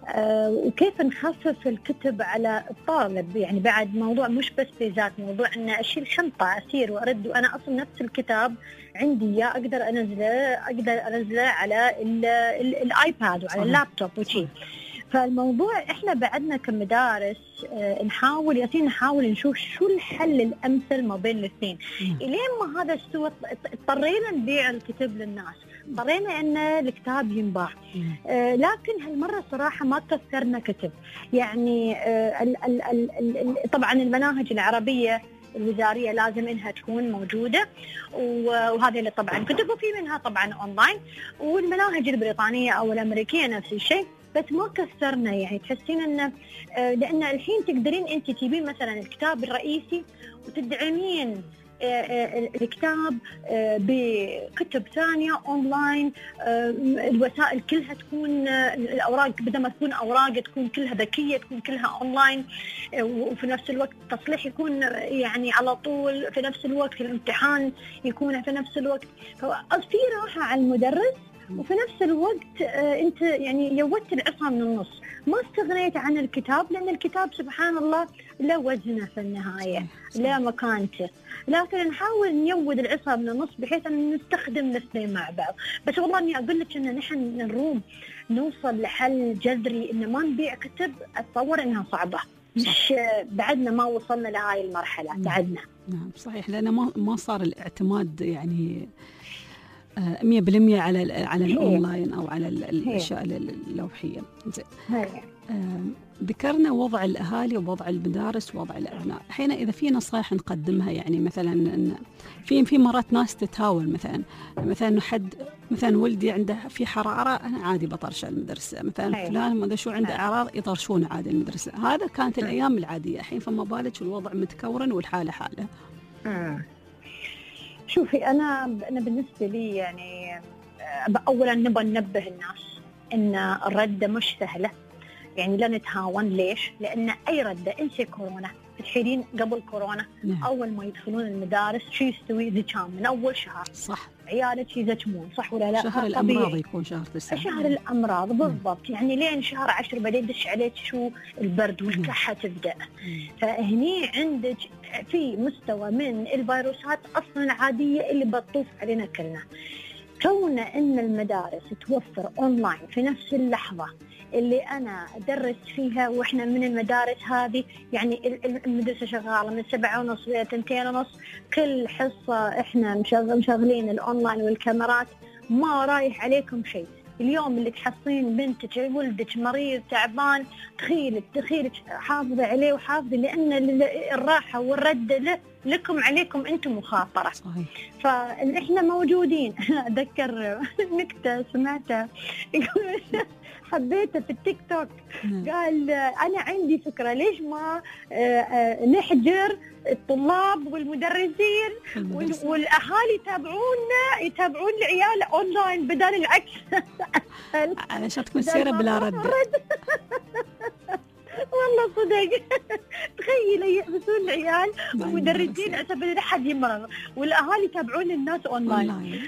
آه وكيف نخفف الكتب على الطالب. يعني بعد موضوع مش بس بيزات، موضوع أن أشيل شنطة أسير وأرد، وأنا أصلا نفس الكتاب عندي يا أقدر أنزله أقدر أنزله على ال ال الآيباد وعلى اللابتوب وشي. فالموضوع إحنا بعدنا كمدارس آه نحاول ياسين نحاول نشوف شو الحل الأمثل ما بين الاثنين. إلين ما هذا السوى اضطرينا نبيع الكتب للناس، اضطرينا إن الكتاب ينباع. آه لكن هالمرة صراحة ما كثرنا كتب. يعني آه ال ال ال ال طبعا المناهج العربية الوزارية لازم إنها تكون موجودة، وهذه اللي طبعا كتب، وفي منها طبعا أونلاين، والمناهج البريطانية أو الأمريكية نفس الشيء، بس ما كثرنا. يعني تحسين إنه لأن الحين تقدرين أنت تجيبين مثلا الكتاب الرئيسي وتدعمين الكتاب بكتب ثانية أونلاين. الوسائل كلها تكون الأوراق بدل ما تكون أوراق تكون كلها ذكية، تكون كلها أونلاين، وفي نفس الوقت التصليح يكون يعني على طول، في نفس الوقت الامتحان يكون في نفس الوقت. في راحة على المدرس، وفي نفس الوقت أنت يعني يودت العصا من النص، ما استغنيت عن الكتاب، لأن الكتاب سبحان الله له وزنه في النهاية، له مكانته، لكن نحاول نيود العصا من النص بحيث أن نستخدم الاثنين مع بعض. بس والله إني أقول لك إن نحن نروم نوصل لحل جذري إن ما نبيع كتب، أتصور إنها صعبة، مش بعدنا ما وصلنا لهاي المرحلة بعدنا. نعم صحيح، لأن ما ما صار الاعتماد يعني مية بالمية على على الأونلاين أو على الأشياء اللوحية. ذكرنا وضع الأهالي ووضع المدارس ووضع الأبناء. الحين إذا في نصائح نقدمها، يعني مثلا إن في في مرات ناس تتهاون، مثلا مثلا إنه حد مثلا ولدي عنده في حرارة، أنا عادي بطرشه المدرسة، مثلا فلان ما شو عنده أعراض يطرشونه عادي المدرسة. هذا كانت الأيام العادية، الحين فما بالك الوضع متكورن والحالة حالة. شوفي أنا أنا بالنسبة لي يعني أولا نبغى ننبه الناس إن الردة مش سهلة، يعني لا نتهاون. ليش؟ لأن أي ردة انسي كورونا، الحين قبل كورونا نعم. أول ما يدخلون المدارس شو يستوي زكام من أول شهر، صح، عيالك يزكمون، صح ولا لا؟ شهر الأمراض يكون شهر تسعة، شهر الأمراض بالضبط. يعني لين شهر عشر بدأ يدش عليك شو البرد والكحة تبدأ. فهني عندك في مستوى من الفيروسات أصلا العادية اللي بتطوف علينا كلنا. كون أن المدارس توفر أونلاين في نفس اللحظة اللي أنا أدرس فيها، وإحنا من المدارس هذه يعني المدرسة شغالة من سبعة ونص إلى تنتين ونص، كل حصة إحنا مشغل مشغلين الأونلاين والكاميرات، ما رايح عليكم شيء. اليوم اللي تحصين بنتك ولدك مريض تعبان، تخيلك تخيلك حافظة عليه وحافظة، لأن الراحة والردة له لكم عليكم أنتم مخاطرة. صحيح. فإحنا موجودين. أذكر نكتة سمعتها حبيته في التيك توك، قال أنا عندي فكرة، ليش ما نحجر الطلاب والمدرسين والأهالي يتابعونا يتابعون العيال أونلاين بدل العكس. علشان تكون سيرة بلا رد. والله صدق. تخيلي يحبسون العيال والمدرسين عشان لا حد يمرض، والأهالي يتابعون الناس أونلاين.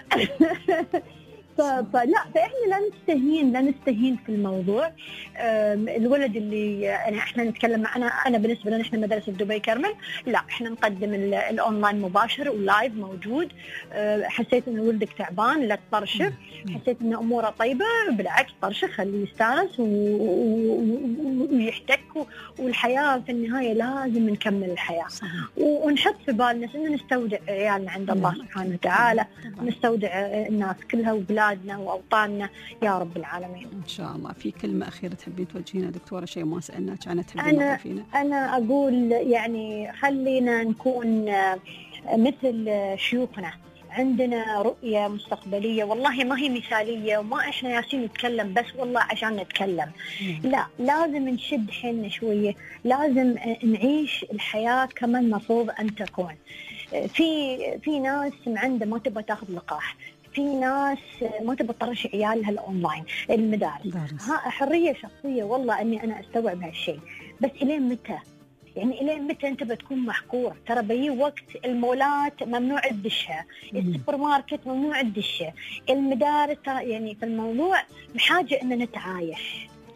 فلا فإحنا لا نستهين لا نستهين في الموضوع. الولد اللي يعني إحنا نتكلم أنا أنا بالنسبة لنا إحنا مدرسة دبي كرمل، لا إحنا نقدم الأونلاين مباشر ولايف موجود. حسيت إن ولدك تعبان لا تطرشه، حسيت إن أموره طيبة بالعكس طرشه، خليه يستانس ويحتك، والحياة في النهاية لازم نكمل الحياة. ونحط في بالنا إن نستودع عيالنا عند الله سبحانه وتعالى، نستودع الناس كلها وبلادنا وأوطاننا يا رب العالمين إن شاء الله. في كلمة أخيرة تحبين توجهينها دكتورة، شيء ما سألناك عنه تحبين أنا فينا؟ أنا أقول يعني خلينا نكون مثل شيوخنا، عندنا رؤية مستقبلية، والله ما هي مثالية وما إحنا ياسين نتكلم بس والله عشان نتكلم. لا، لازم نشد حيلنا شوية، لازم نعيش الحياة كما المفروض أن تكون. في في ناس عنده ما تبغى تاخذ لقاح، في ناس ما تبغى تطرش عيالها الأونلاين المدارس، ها حرية شخصية والله أني أنا أستوعب هالشيء، بس إلين متى؟ يعني إلين متى أنت بتكون محكور؟ ترى بيجي وقت المولات ممنوع الدشها، السوبر ماركت ممنوع الدشها، المدارس، يعني في الموضوع بحاجة أن نتعايش.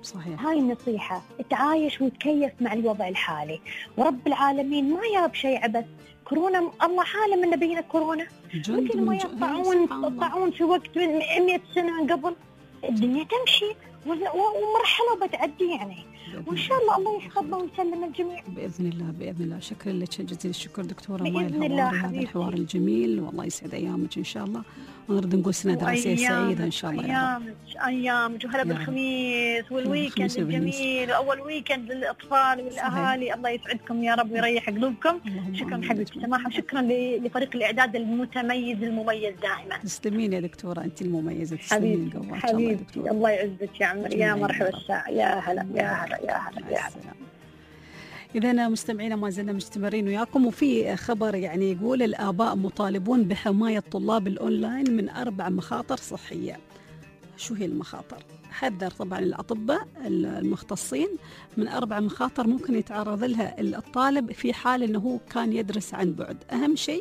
صحيح. هاي النصيحة، تعايش وتكيف مع الوضع الحالي، ورب العالمين ما ياب شيء عبث. كورونا الله عالم ان بينا كورونا، مثل ما يطعون طاعون في وقت من مئة سنة قبل، الدنيا تمشي ومرحلة بتعدي يعني، وإن شاء الله الله يحفظنا ويسلم الجميع بإذن الله. بإذن الله. شكرا لك جزيل الشكر دكتورة مايا بإذن الله الهواري، هذا الحوار الجميل، والله يسعد أيامك إن شاء الله، ونرد نقول سنة دراسية سعيدة إن شاء الله. أيامك أيامك وهلا بالخميس والويكند الجميل، وأول ويكند للأطفال والأهالي. الله يسعدكم يا رب ويريح قلوبكم. شكرا حبيبتي سماحة، وشكرا لفريق الإعداد المتميز المميز دائما. تسلمين يا دكتورة، أنت المميزة. تسلمين حبيبتي حبيبتي، الله يعزك يا عمر. يا مرحبا الساعة، يا هلا يا هلا يا هلا يا هلا. إذا مستمعينا ما زلنا مستمرين وياكم، وفي خبر يعني يقول الآباء مطالبون بحماية طلاب الأونلاين من أربع مخاطر صحية. شو هي المخاطر؟ حذر طبعا الأطباء المختصين من أربع مخاطر ممكن يتعرض لها الطالب في حال أنه هو كان يدرس عن بعد. أهم شيء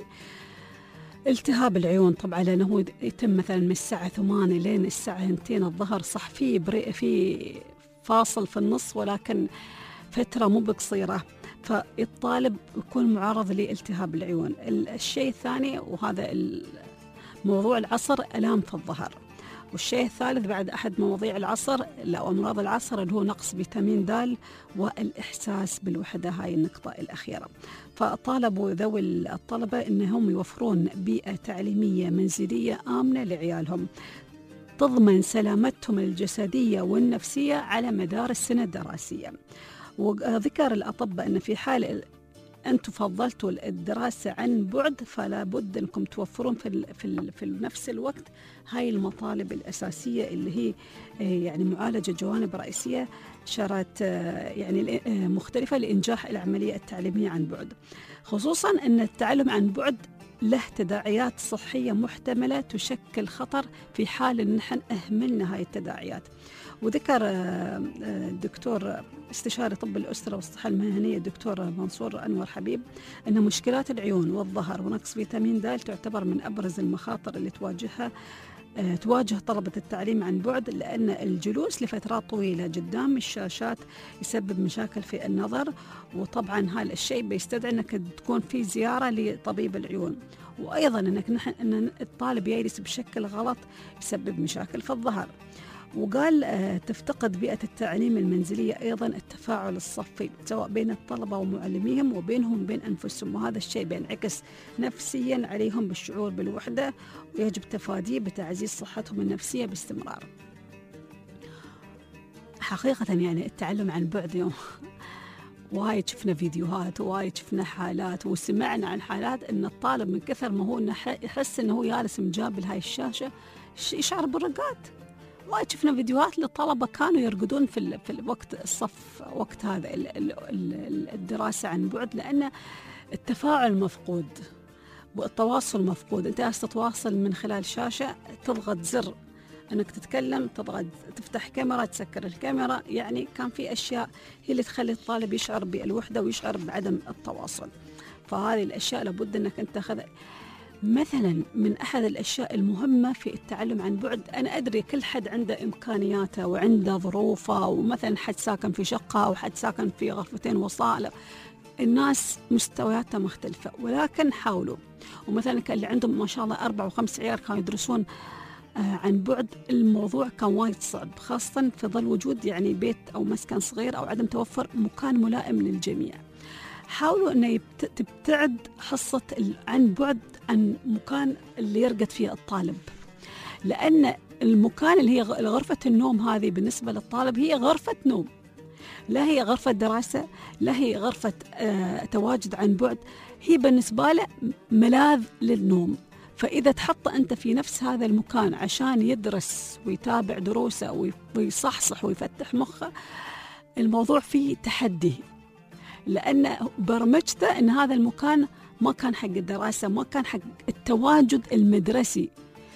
التهاب العيون طبعا، لأنه يتم مثلا من الساعة ثمانية لين الساعة اثنتين الظهر، صح في في فاصل في النص ولكن فترة مو بقصيرة، فالطالب يكون معرض لالتهاب العيون. الشيء الثاني وهذا موضوع العصر، ألام في الظهر. والشيء الثالث بعد أحد مواضيع العصر أو أمراض العصر اللي هو نقص فيتامين د والإحساس بالوحدة، هاي النقطة الأخيرة. فطالبوا ذوي الطلبة أنهم يوفرون بيئة تعليمية منزلية آمنة لعيالهم تضمن سلامتهم الجسدية والنفسية على مدار السنة الدراسية. وذكر الأطباء أن في حال أنتم فضلتوا الدراسة عن بعد فلا بد أنكم توفرون في, ال في, ال في نفس الوقت هاي المطالب الأساسية اللي هي يعني معالجة جوانب رئيسية شرط يعني مختلفة لإنجاح العملية التعليمية عن بعد، خصوصا أن التعلم عن بعد له تداعيات صحية محتملة تشكل خطر في حال أن نحن أهملنا هاي التداعيات. وذكر الدكتور استشاري طب الأسرة والصحة المهنية الدكتور منصور أنور حبيب أن مشكلات العيون والظهر ونقص فيتامين د تعتبر من أبرز المخاطر اللي تواجهها تواجه طلبة التعليم عن بعد، لأن الجلوس لفترات طويلة قدام الشاشات يسبب مشاكل في النظر، وطبعا هذا الشيء بيستدعي أنك تكون في زيارة لطبيب العيون، وأيضا أنك نحن أن الطالب يجلس بشكل غلط يسبب مشاكل في الظهر. وقال تفتقد بيئة التعليم المنزلية أيضا التفاعل الصفي سواء بين الطلبة ومعلميهم وبينهم بين أنفسهم، وهذا الشيء بينعكس نفسيا عليهم بالشعور بالوحدة، ويجب تفاديه بتعزيز صحتهم النفسية باستمرار. حقيقة يعني التعلم عن بعد يوم وايد شفنا فيديوهات ووايد شفنا حالات وسمعنا عن حالات ان الطالب من كثر ما هو يحس انه هو جالس مجابل هاي الشاشة يشعر بالرقاد. وايد شفنا فيديوهات للطلبة كانوا يرقدون في في الوقت الصف وقت هذا الدراسة عن بعد، لأن التفاعل مفقود والتواصل مفقود. أنت تتواصل من خلال شاشة، تضغط زر أنك تتكلم، تضغط تفتح كاميرا، تسكر الكاميرا، يعني كان في أشياء هي اللي تخلي الطالب يشعر بالوحدة ويشعر بعدم التواصل. فهذه الأشياء لابد أنك أنت تاخذ. مثلا من أحد الأشياء المهمة في التعلم عن بعد، أنا أدري كل حد عنده إمكانياته وعنده ظروفه، ومثلا حد ساكن في شقة وحد ساكن في غرفتين وصالة، الناس مستوياتها مختلفة، ولكن حاولوا. ومثلا اللي عندهم ما شاء الله أربع وخمس عيال كانوا يدرسون عن بعد، الموضوع كان وايد صعب، خاصة في ظل وجود يعني بيت أو مسكن صغير أو عدم توفر مكان ملائم للجميع. حاولوا أن تبتعد حصة عن بعد عن مكان اللي يرقد فيه الطالب، لأن المكان اللي هي غرفة النوم هذه بالنسبة للطالب هي غرفة نوم، لا هي غرفة دراسة، لا هي غرفة آه تواجد عن بعد، هي بالنسبة له ملاذ للنوم. فإذا تحط أنت في نفس هذا المكان عشان يدرس ويتابع دروسه ويصحصح ويفتح مخه، الموضوع فيه تحدي، لأن برمجته أن هذا المكان ما كان حق الدراسة، ما كان حق التواجد المدرسي.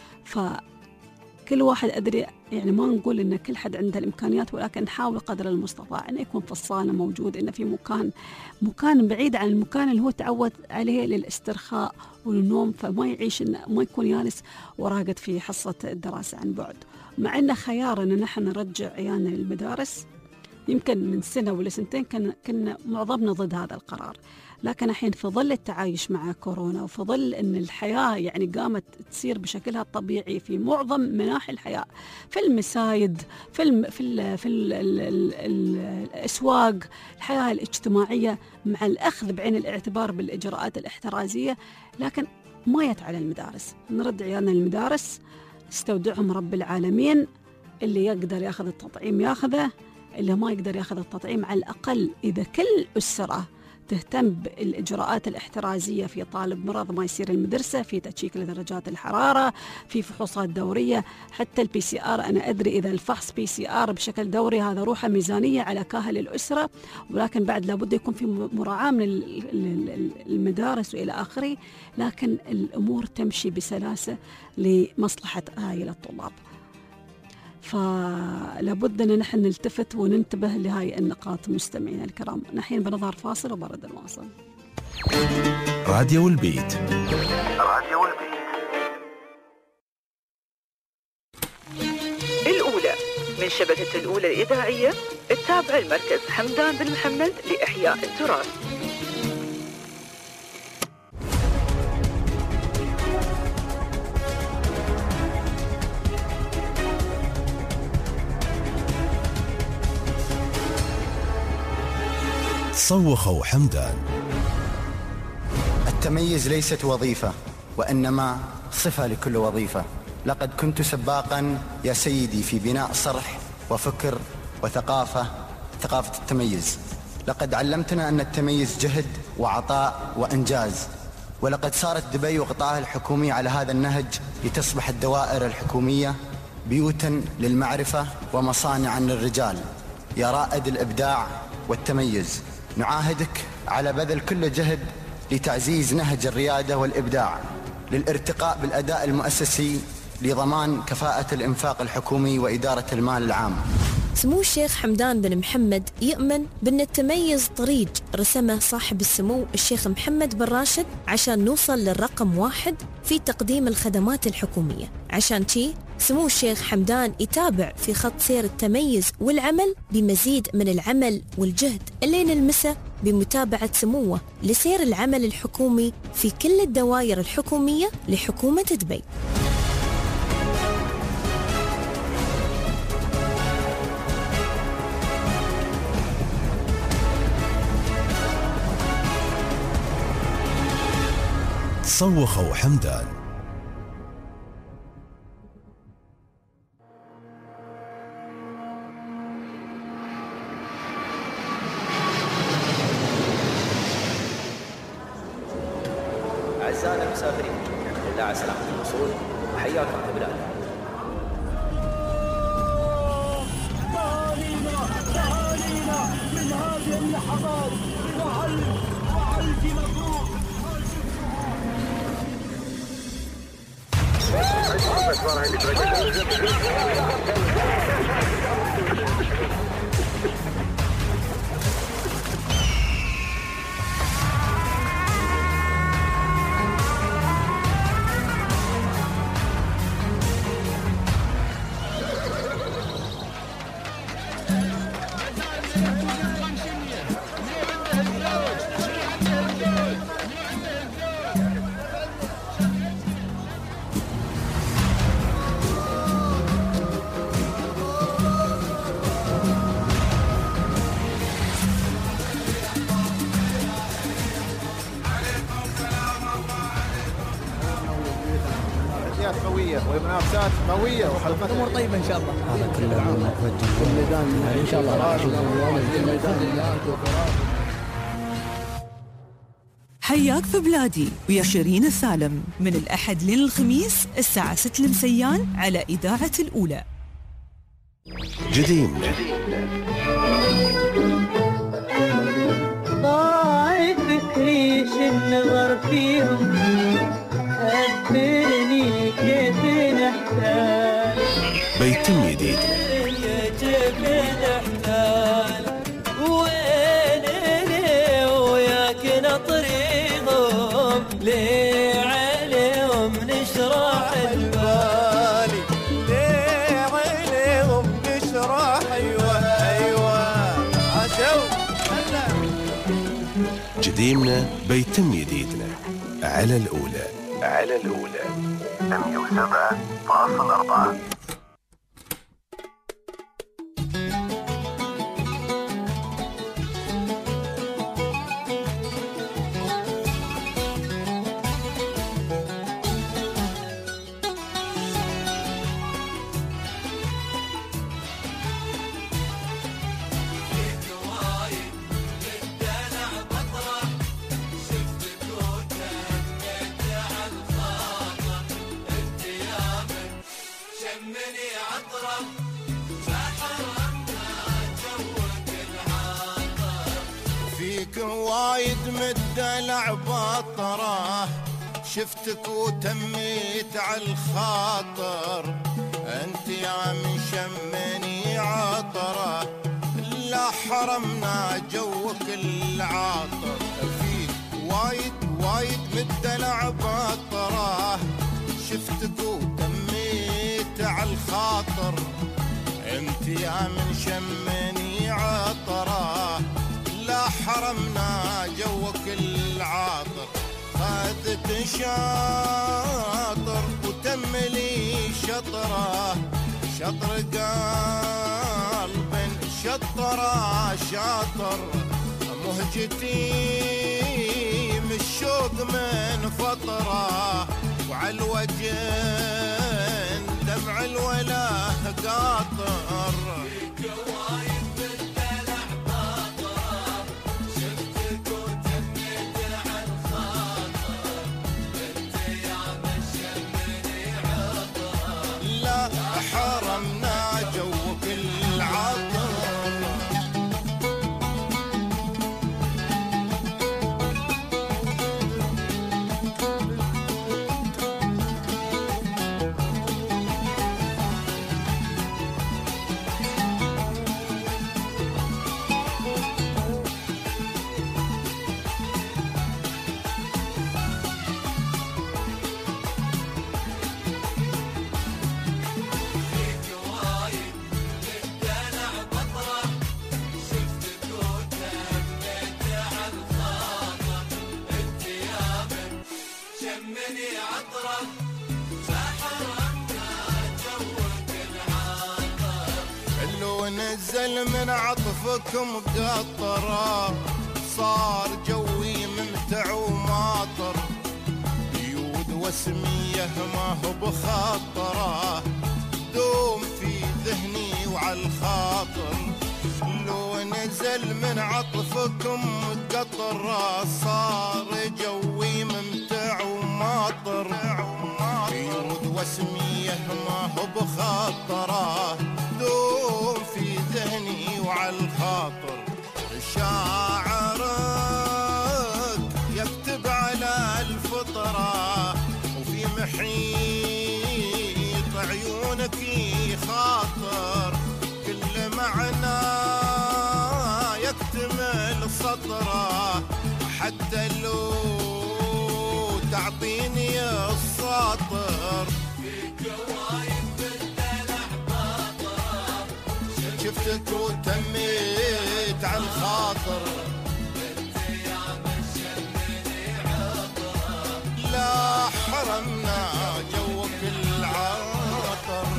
فكل واحد أدري يعني ما نقول أن كل حد عنده الإمكانيات، ولكن نحاول قدر المستطاع أن يكون في الصالة موجود، أن في مكان مكان بعيد عن المكان اللي هو تعود عليه للاسترخاء والنوم، فما يعيش إن ما يكون جالس وراقد في حصة الدراسة عن بعد. مع أنه خيار أن نحن نرجع عيالنا للمدارس، يمكن من سنة ولا سنتين كنا كنا معظمنا ضد هذا القرار، لكن الحين في ظل التعايش مع كورونا وفي ظل أن الحياة يعني قامت تصير بشكلها الطبيعي في معظم مناحي الحياة، في المسايد، في الم في ال في ال ال ال ال الأسواق، الحياة الاجتماعية، مع الأخذ بعين الاعتبار بالإجراءات الاحترازية، لكن ما يت على المدارس. نرد عيالنا للمدارس، استودعهم رب العالمين، اللي يقدر ياخذ التطعيم ياخذه، اللي ما يقدر ياخذ التطعيم على الأقل إذا كل أسرة تهتم بالإجراءات الاحترازية في طالب مرض ما يصير المدرسة، في تشيك لدرجات الحرارة، في فحوصات دورية، حتى البي سي آر. أنا أدري إذا الفحص بي سي آر بشكل دوري هذا روحه ميزانية على كاهل الأسرة، ولكن بعد لابد يكون في مراعاة من المدارس وإلى آخره، لكن الأمور تمشي بسلاسة لمصلحة هاي الطلاب. فلابد أن نحن نلتفت وننتبه لهاي النقاط. مستمعينا الكرام، نحن بنظهر فاصل وبرد الواصل. راديو البيت. راديو البيت الأولى من شبكة الأولى الإذاعية التابعة المركز حمدان بن محمد لإحياء التراث. صوخوا حمدان. التميز ليست وظيفة، وإنما صفة لكل وظيفة. لقد كنت سباقا يا سيدي في بناء صرح وفكر وثقافة، ثقافة التميز. لقد علمتنا أن التميز جهد وعطاء وإنجاز، ولقد صارت دبي وقطاعها الحكومي على هذا النهج لتصبح الدوائر الحكومية بيوتا للمعرفة ومصانعا للرجال. يا رائد الإبداع والتميز، نعاهدك على بذل كل جهد لتعزيز نهج الريادة والإبداع، للارتقاء بالأداء المؤسسي، لضمان كفاءة الإنفاق الحكومي وإدارة المال العام. سمو الشيخ حمدان بن محمد يؤمن بأن التميز طريق رسمه صاحب السمو الشيخ محمد بن راشد عشان نوصل للرقم واحد في تقديم الخدمات الحكومية. عشان شي سمو الشيخ حمدان يتابع في خط سير التميز والعمل بمزيد من العمل والجهد اللي نلمسه بمتابعة سموه لسير العمل الحكومي في كل الدوائر الحكومية لحكومة دبي. صوخوا حمدان. أعزائنا المسافرين، لله على سلامة الوصول وحياكم في بلادنا. تعالينا من هذه اللحظات وألف وألف مبروك. قوية ومنافسات قوية وحلقات أمور طيبة إن شاء الله. هذا كل العام إن شاء الله. حياك في بلادي ويا شيرين سالم من الأحد لين الخميس الساعة ستة المسيان على إذاعة الأولى. جديد ضاعت فكريش النظر فيهم، أخبرني كيف نحتاج بيتم جديد كيف نحتاج وين لي وياك نطريقهم ليه عليهم نشرح البالي ليه عليهم نشرح أيوة أيوة قديمنا بيتم جديدنا. على الأولى على الأولى مية وسبعة فاصلة أربعة. وايد مدلع بطره شفتك وتميت على الخاطر انت يا من شمني عطره لا حرمنا جوك العاطر فيك وايد وايد مدلع بطره شفتك وتميت على الخاطر انت يا من شمني عطره لا حرمنا جوك العاطر خذت شاطر وتملي شطره شطر قلب شطره شاطر مهجتي من الشوق من فطره وعلى الوجه دمع الولا قاطر حرمنا جوك العطر نزل من عطفكم قطرة صار جوي ممتع وماطر يود واسميه ما هو بخطره دوم في ذهني وعلى الخاطر لو نزل من عطفكم قطرة صار جوي ممتع وماطر يود واسميه ما هو بخطره دوم في ذهني وعلى الخاطر شاعرك يكتب على الفطرة وفي محيط عيونك خاطر كل معنى يكتمل سطره حتى لو تعطيني السطر شفتك وتميت على الخاطر لا حرمنا جوك العاطر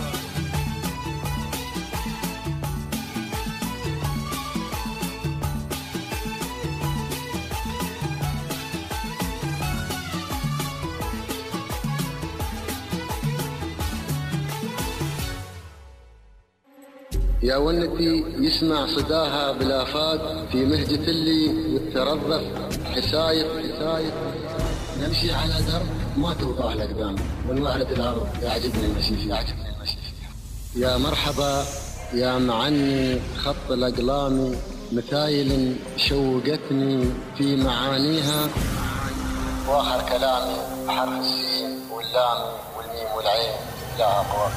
يا ونتي يسمع صداها بالآفاق في مهجة اللي والترظف حسايق حسايق نمشي على درب ما توضح الأقدام ونوعرة الأرض يعجبني المشي فيها يعجبني المشي فيها يا مرحبا يا معني خط الأقلام مثايل شوقتني في معانيها وآخر كلامي حرف السين واللام والميم والعين لها قوة.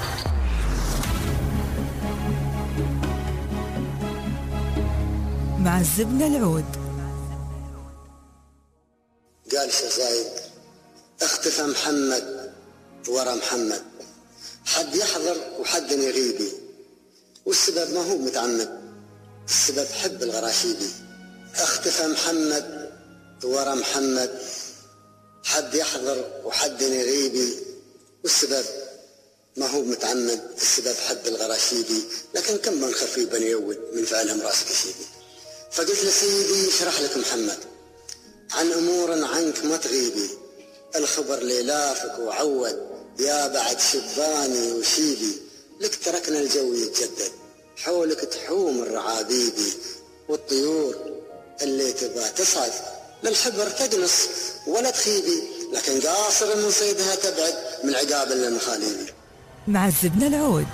مع الزبنة العود. قال زايد اختفى محمد ورا محمد حد يحضر وحد يغيبي والسبب ما هو متعمد السبب حب الغراشيبي اختفى محمد ورا محمد حد يحضر وحد يغيبي، والسبب ما هو متعمد، السبب حد الغراشيدي، لكن كم من خفي بني يود من فعلهم راسك سيدي. فقلت لسيدي اشرح لك محمد عن امور عنك ما تغيبي، الخبر ليلافك وعود يا بعد شباني وشيبي، لك تركنا الجو يتجدد حولك تحوم الرعابيبي، والطيور اللي تبى تصعد للحبر تقنص ولا تخيبي، لكن قاصر من صيدها تبعد من عقاب المخاليبي. معذبنا العود.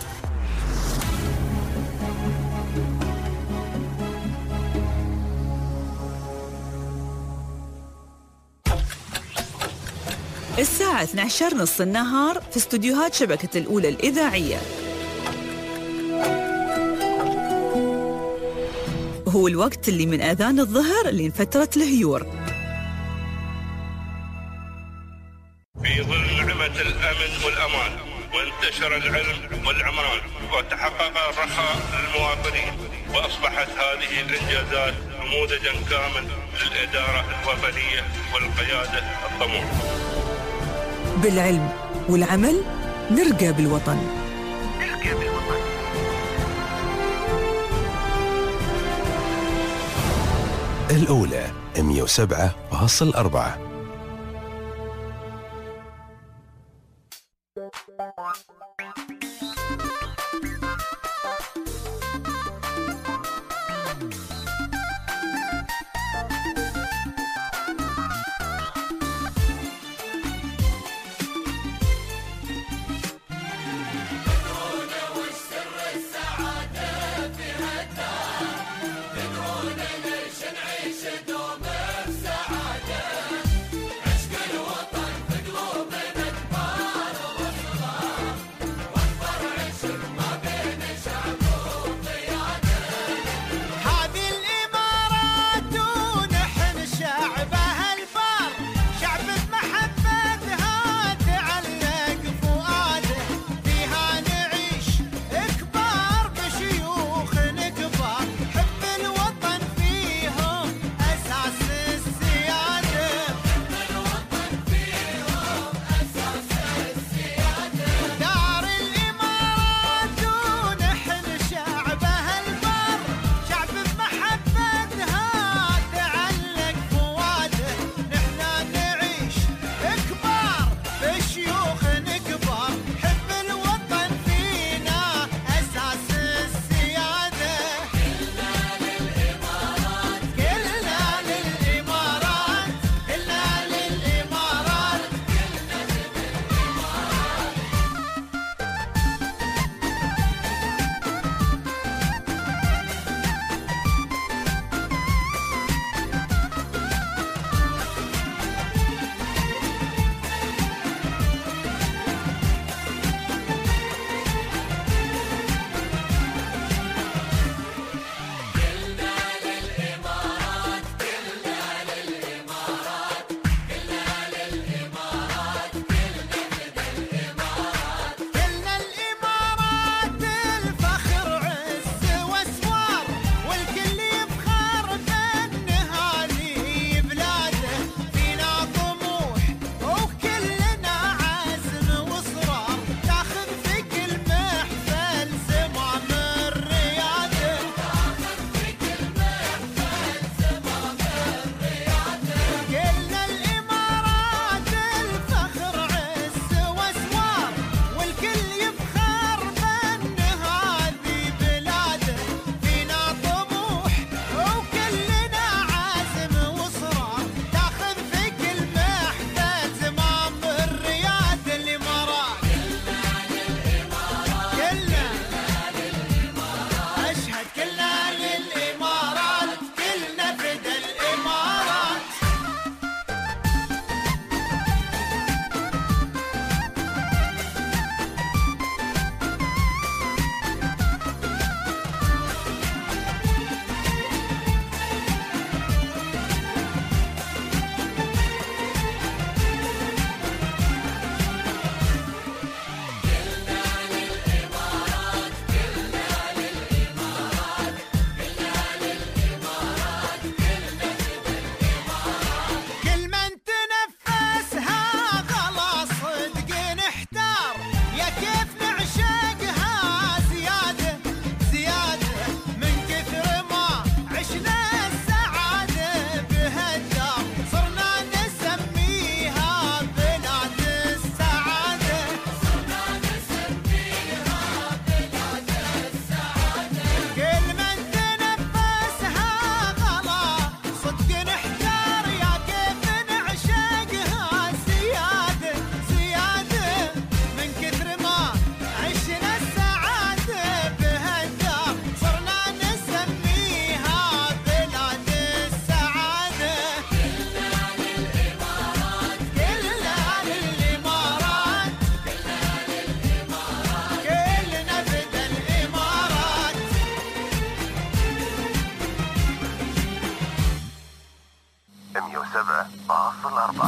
الساعة اثنتي عشرة نص النهار في استوديوهات شبكة الأولى الإذاعية. هو الوقت اللي من آذان الظهر لين فترة الهيور. في ظل نعمة الأمن والأمان وانتشر العلم والعمران وتحقق الرخاء للمواطنين، وأصبحت هذه الإنجازات نموذجا كامل للإدارة الوطنية والقيادة الطموح. بالعلم والعمل نرقى بالوطن. نرقى بالوطن. الأولى مئة وسبعة فاصلة أربعة.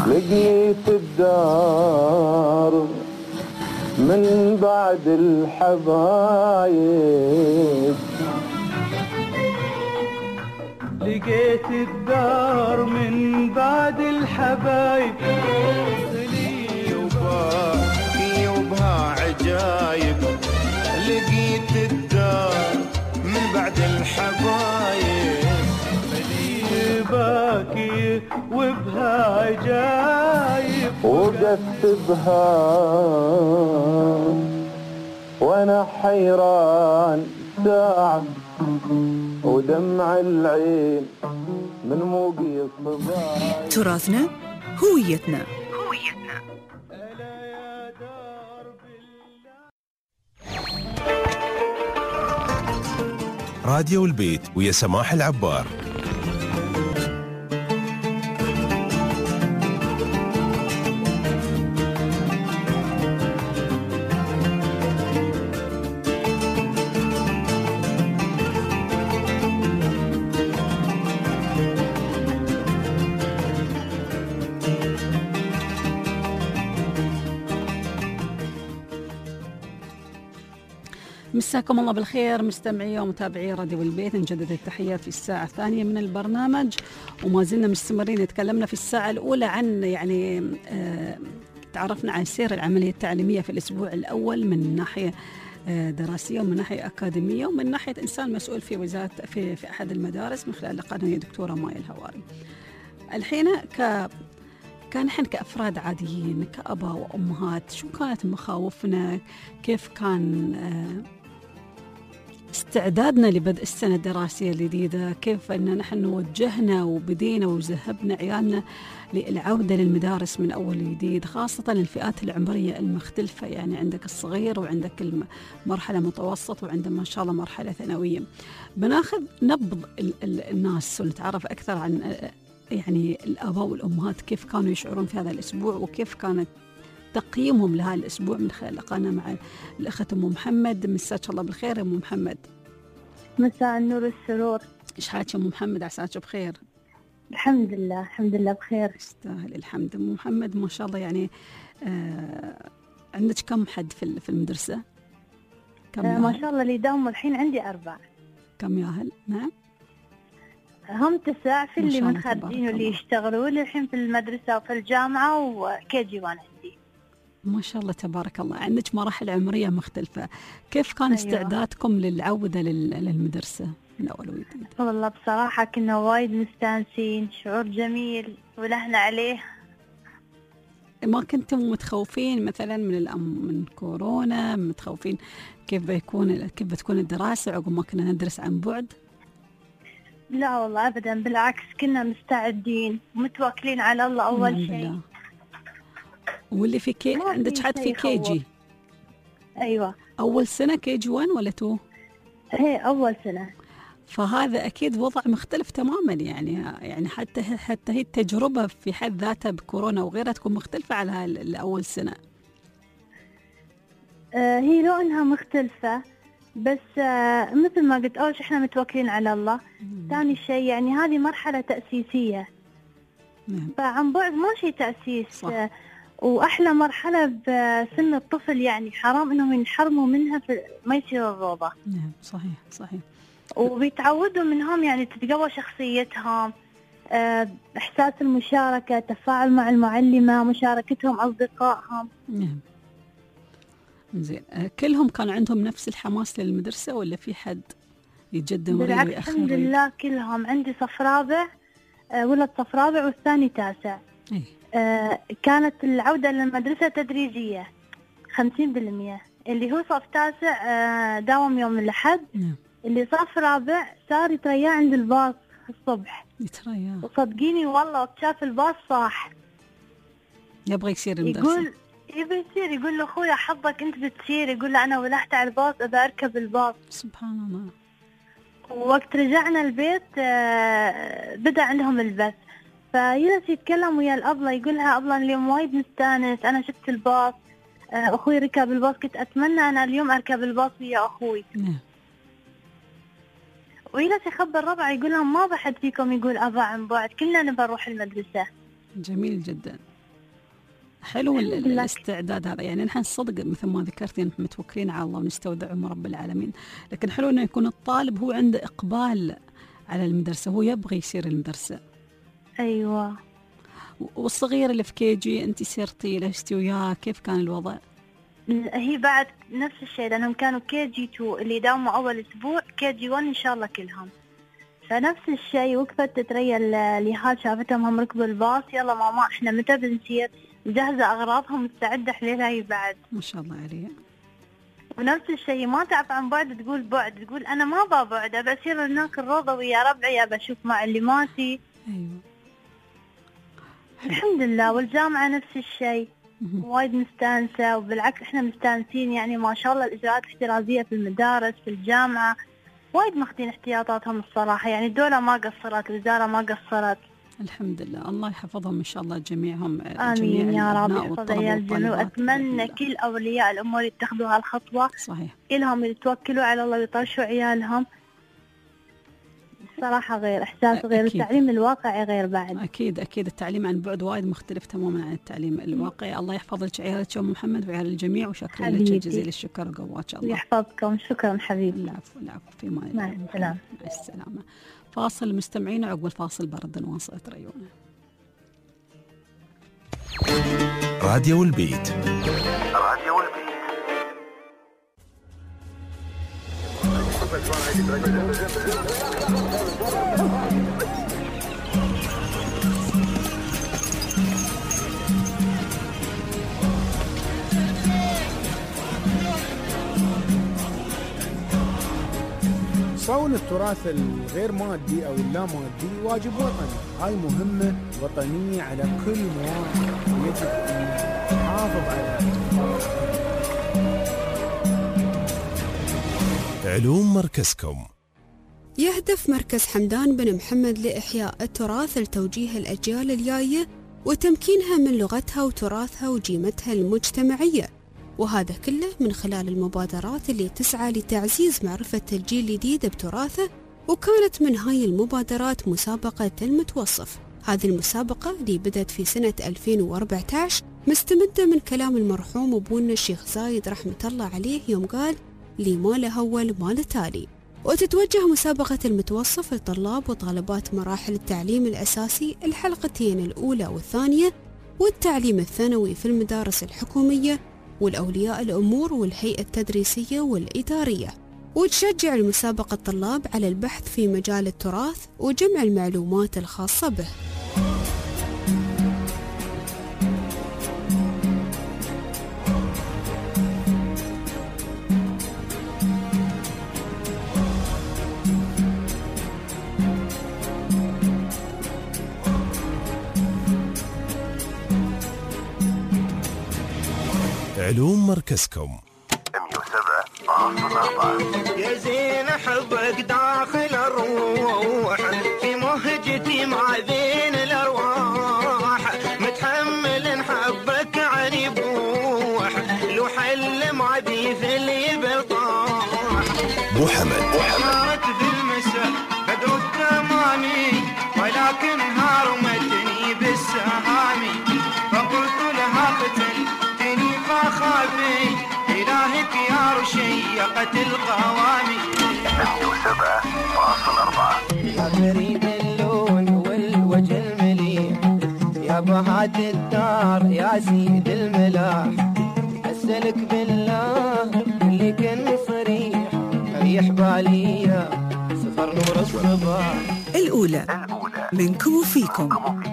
لقيت الدار من بعد الحبايب، لقيت الدار من بعد الحبايب، باكي وبها عجايب. لقيت الدار من بعد الحبايب، باكي وبها عجايب. وقفت بها وانا حيران ساعة، ودمع العين من موقي الصباح. تراثنا هويتنا. راديو البيت ويا سماح العبار. مساكم الله بالخير مستمعي ومتابعي راديو البيت، نجدد التحيات في الساعة الثانية من البرنامج، وما زلنا مستمرين. تكلمنا في الساعة الأولى عن يعني آه تعرفنا عن سير العملية التعليمية في الأسبوع الأول من ناحية آه دراسية ومن ناحية أكاديمية ومن ناحية إنسان مسؤول في وزارة في, في أحد المدارس من خلال لقاءنا هي دكتورة مايا الهواري. الحين ك كان نحن كأفراد عاديين كأباء وأمهات شو كانت مخاوفنا؟ كيف كان آه استعدادنا لبدء السنة الدراسية الجديدة؟ كيف أن نحن وجهنا وبدينا وذهبنا عيالنا للعودة للمدارس من أول جديد، خاصة الفئات العمرية المختلفة، يعني عندك الصغير وعندك مرحلة متوسط وعندما ما شاء الله مرحلة ثانوية. بناخذ نبض ال ال الناس ونتعرف أكثر عن يعني الآباء والأمهات كيف كانوا يشعرون في هذا الأسبوع وكيف كانت تقييمهم لهذا الأسبوع من خلال لقانا مع الأخت أم محمد. مساك الله بالخير يا أم محمد. مساء النور والسرور. إيش حالك يا أم محمد؟ عساك بخير؟ الحمد لله الحمد لله بخير. يستاهل الحمد. أم محمد ما شاء الله يعني آه عندك كم حد في في المدرسة؟ كم آه ما شاء الله اللي داوم الحين عندي أربعة. كم ياهل؟ نعم هم تسع، في اللي من خارجين واللي يشتغلون الحين في المدرسة وفي الجامعة وكي جي وان عندي. ما شاء الله تبارك الله. عندك مراحل عمرية مختلفة، كيف كان أيوة. استعدادكم للعودة للمدرسة من أول وجديد؟ والله بصراحة كنا وايد مستانسين، شعور جميل ولهنا عليه. ما كنتم متخوفين مثلا من الأم من كورونا؟ متخوفين كيف بيكون كيف بتكون الدراسة عقب ما كنا ندرس عن بعد؟ لا والله أبدا، بالعكس كنا مستعدين ومتوكلين على الله أول شيء. واللي في كي عندك حد في كي جي؟ أيوة. أول سنة كي جي وان ولا تو؟ هي أول سنة. فهذا أكيد وضع مختلف تماما، يعني يعني حتى حتى هي التجربة في حد ذاتها بكورونا وغيرها تكون مختلفة على الأول سنة. آه هي لو إنها مختلفة بس آه مثل ما قلت أول شيء إحنا متوكلين على الله. ثاني شيء يعني هذه مرحلة تأسيسية. مم. فعن بعد ما شيء تأسيس. آه وأحلى مرحلة بسن الطفل، يعني حرام إنهم ينحرموا منها في ما يصير الروضة. نعم صحيح صحيح. وبيتعودوا منهم يعني تتقوى شخصيتهم، آه إحساس المشاركة، تفاعل مع المعلمة، مشاركتهم أصدقائهم. نعم زين. كلهم كان عندهم نفس الحماس للمدرسة ولا في حد يتقدم ويأخر؟ الحمد لله كلهم. عندي صف رابع، آه ولد صف رابع والثاني تاسع. أي. آه كانت العودة للمدرسة تدريجية خمسين بالمية. اللي هو صف تاسع آه داوم يوم الأحد. نعم. اللي صف رابع صار يتريا عند الباص الصبح. يتريا. وصدقيني والله وقت شاف الباص صاح يبغى يصير المدرسة. يقول يبي يصير، يقول له أخويا حظك أنت بتصير، يقول له أنا ولحت على الباص أبى أركب الباص. سبحان الله. ووقت رجعنا البيت آه بدأ عندهم البث، فيجلس يتكلم ويا الأبلة يقولها أبلة اليوم وايد مستانس، أنا شفت الباص، آه أخوي ركب الباص، كنت أتمنى أنا اليوم أركب الباص ويا أخوي. نعم. ويجلس يخبر ربعه يقول لهم ما بحد فيكم يقول أبا عن بعد، كلنا نبى نروح المدرسة. جميل جدا. حلو الاستعداد هذا، يعني نحن صدق مثل ما ذكرتي متوكلين على الله ونستودعهم رب العالمين، لكن حلو انه يكون الطالب هو عنده اقبال على المدرسه، هو يبغى يصير المدرسه. ايوه. والصغيره اللي في كي جي انت سرتي لشتي وياها، كيف كان الوضع؟ هي بعد نفس الشيء، لانهم كانوا كي جي تو اللي داوموا اول اسبوع، كي جي واحد ان شاء الله كلهم، فنفس الشيء. وقفت تتريا اليهال، شافتهم هم ركبوا الباص، يلا ماما احنا متى بنسير، مجهزه اغراضهم مستعده حليلها هي بعد. ما شاء الله عليها. ونفس الشيء ما تعرف عن بعد، تقول بعد، تقول انا ما ببعد، بصير هناك الروضه ويا ربعي، بشوف معلماتي. ايوه الحمد لله. والجامعه نفس الشيء، وايد مستانسه، وبالعكس احنا مستانسين، يعني ما شاء الله الاجراءات الاحترازيه في المدارس في الجامعه وايد ماخذين احتياطاتهم الصراحه، يعني الدوله ما قصرت، الوزاره ما قصرت. الحمد لله، الله يحفظهم ان شاء الله جميعهم. امين يا رب، يحفظ عيال الجميع. واتمنى كل اولياء الامور يتخذوا هالخطوه. صحيح. كلهم يتوكلوا على الله ويطرشوا عيالهم. صراحة غير إحساس غير، التعليم الواقعي غير بعد. أكيد أكيد، التعليم عن بعد وايد مختلف تماما عن التعليم الواقعي. الله يحفظ لك عيالك أم محمد وعيال الجميع، وشكرا لك جزيل الشكر وقواك الله. يحفظكم، شكرا حبيبي. العفو العفو، في مال. مع السلامة. مع السلامة. فاصل مستمعين، عقب الفاصل برد نواصل تريونا. راديو البيت. راديو البيت. صون التراث الغير مادي أو اللا مادي واجب وطني، هاي مهمة وطنية على كل مواطن، يجب أن نحافظ على. علوم مركزكم. يهدف مركز حمدان بن محمد لإحياء التراث لتوجيه الأجيال الجاية وتمكينها من لغتها وتراثها وجيمتها المجتمعية، وهذا كله من خلال المبادرات اللي تسعى لتعزيز معرفة الجيل الجديد بتراثه. وكانت من هاي المبادرات مسابقة المتوصف. هذه المسابقة اللي بدأت في سنة ألفين وأربعة عشر مستمدة من كلام المرحوم أبونا الشيخ زايد رحمة الله عليه يوم قال: لي ما له أول ما له تالي. وتتوجه مسابقة المتوصف لطلاب وطالبات مراحل التعليم الأساسي الحلقتين الأولى والثانية والتعليم الثانوي في المدارس الحكومية والأولياء الأمور والهيئة التدريسية والإدارية. وتشجع المسابقة الطلاب على البحث في مجال التراث وجمع المعلومات الخاصة به. علوم مركزكم. مية وسبعة فاصلة أربعة. يا زين حبك داخل الروح، في مهجتي مع ذين الأرواح، متحمل حبك عن بوح، لو حل معدي في اللي بالطاح. بو حمد. صارت في المساء بدر التمامي، ولكن هارمتني بالسهامي، فقلت لها قتلتني فخافي، إلهك يا رشيقة القوامي. مية وسبعة فاصلة أربعة. يا بريد اللون والوجه المليح، يا بهات الدار يا سيد الملاح، أسألك بالله اللي كان صريح، ريح بالي سفر نور الصباح. الأولى منكم وفيكم.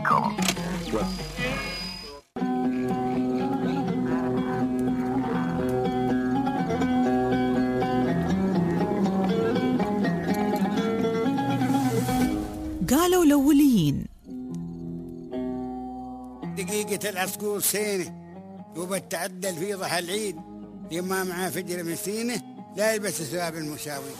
قالوا الأوليين. دقيقة العسكور سينة وبتعدل في ضحى العيد، لما معاه فجر من سينه لا يلبس ثواب المساوي.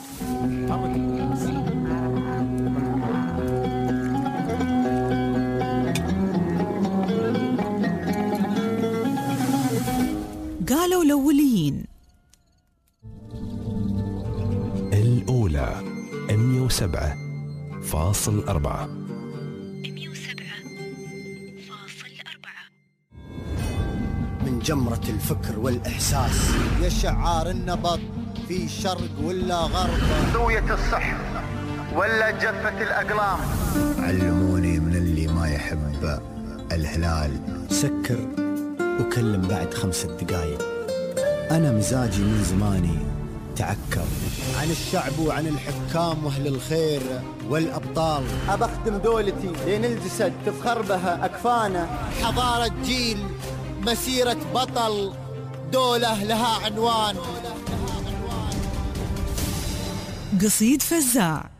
قالوا الأوليين. الأولى مية وسبعة فاصل أربعة. مية وسبعة فاصل أربعة. جمرة الفكر والإحساس. يا شعار النبض في شرق ولا غرب، زوية الصح ولا جفة الأقلام. علموني من اللي ما يحب الهلال سكر وكلم بعد خمسة دقايق. أنا مزاجي من زماني تعكر. عن الشعب وعن الحكام واهل الخير والأبطال. أبخدم دولتي لين الجسد تفخر بها أكفانا. حضارة جيل، مسيرة بطل، دولة لها عنوان. قصيد فزاع.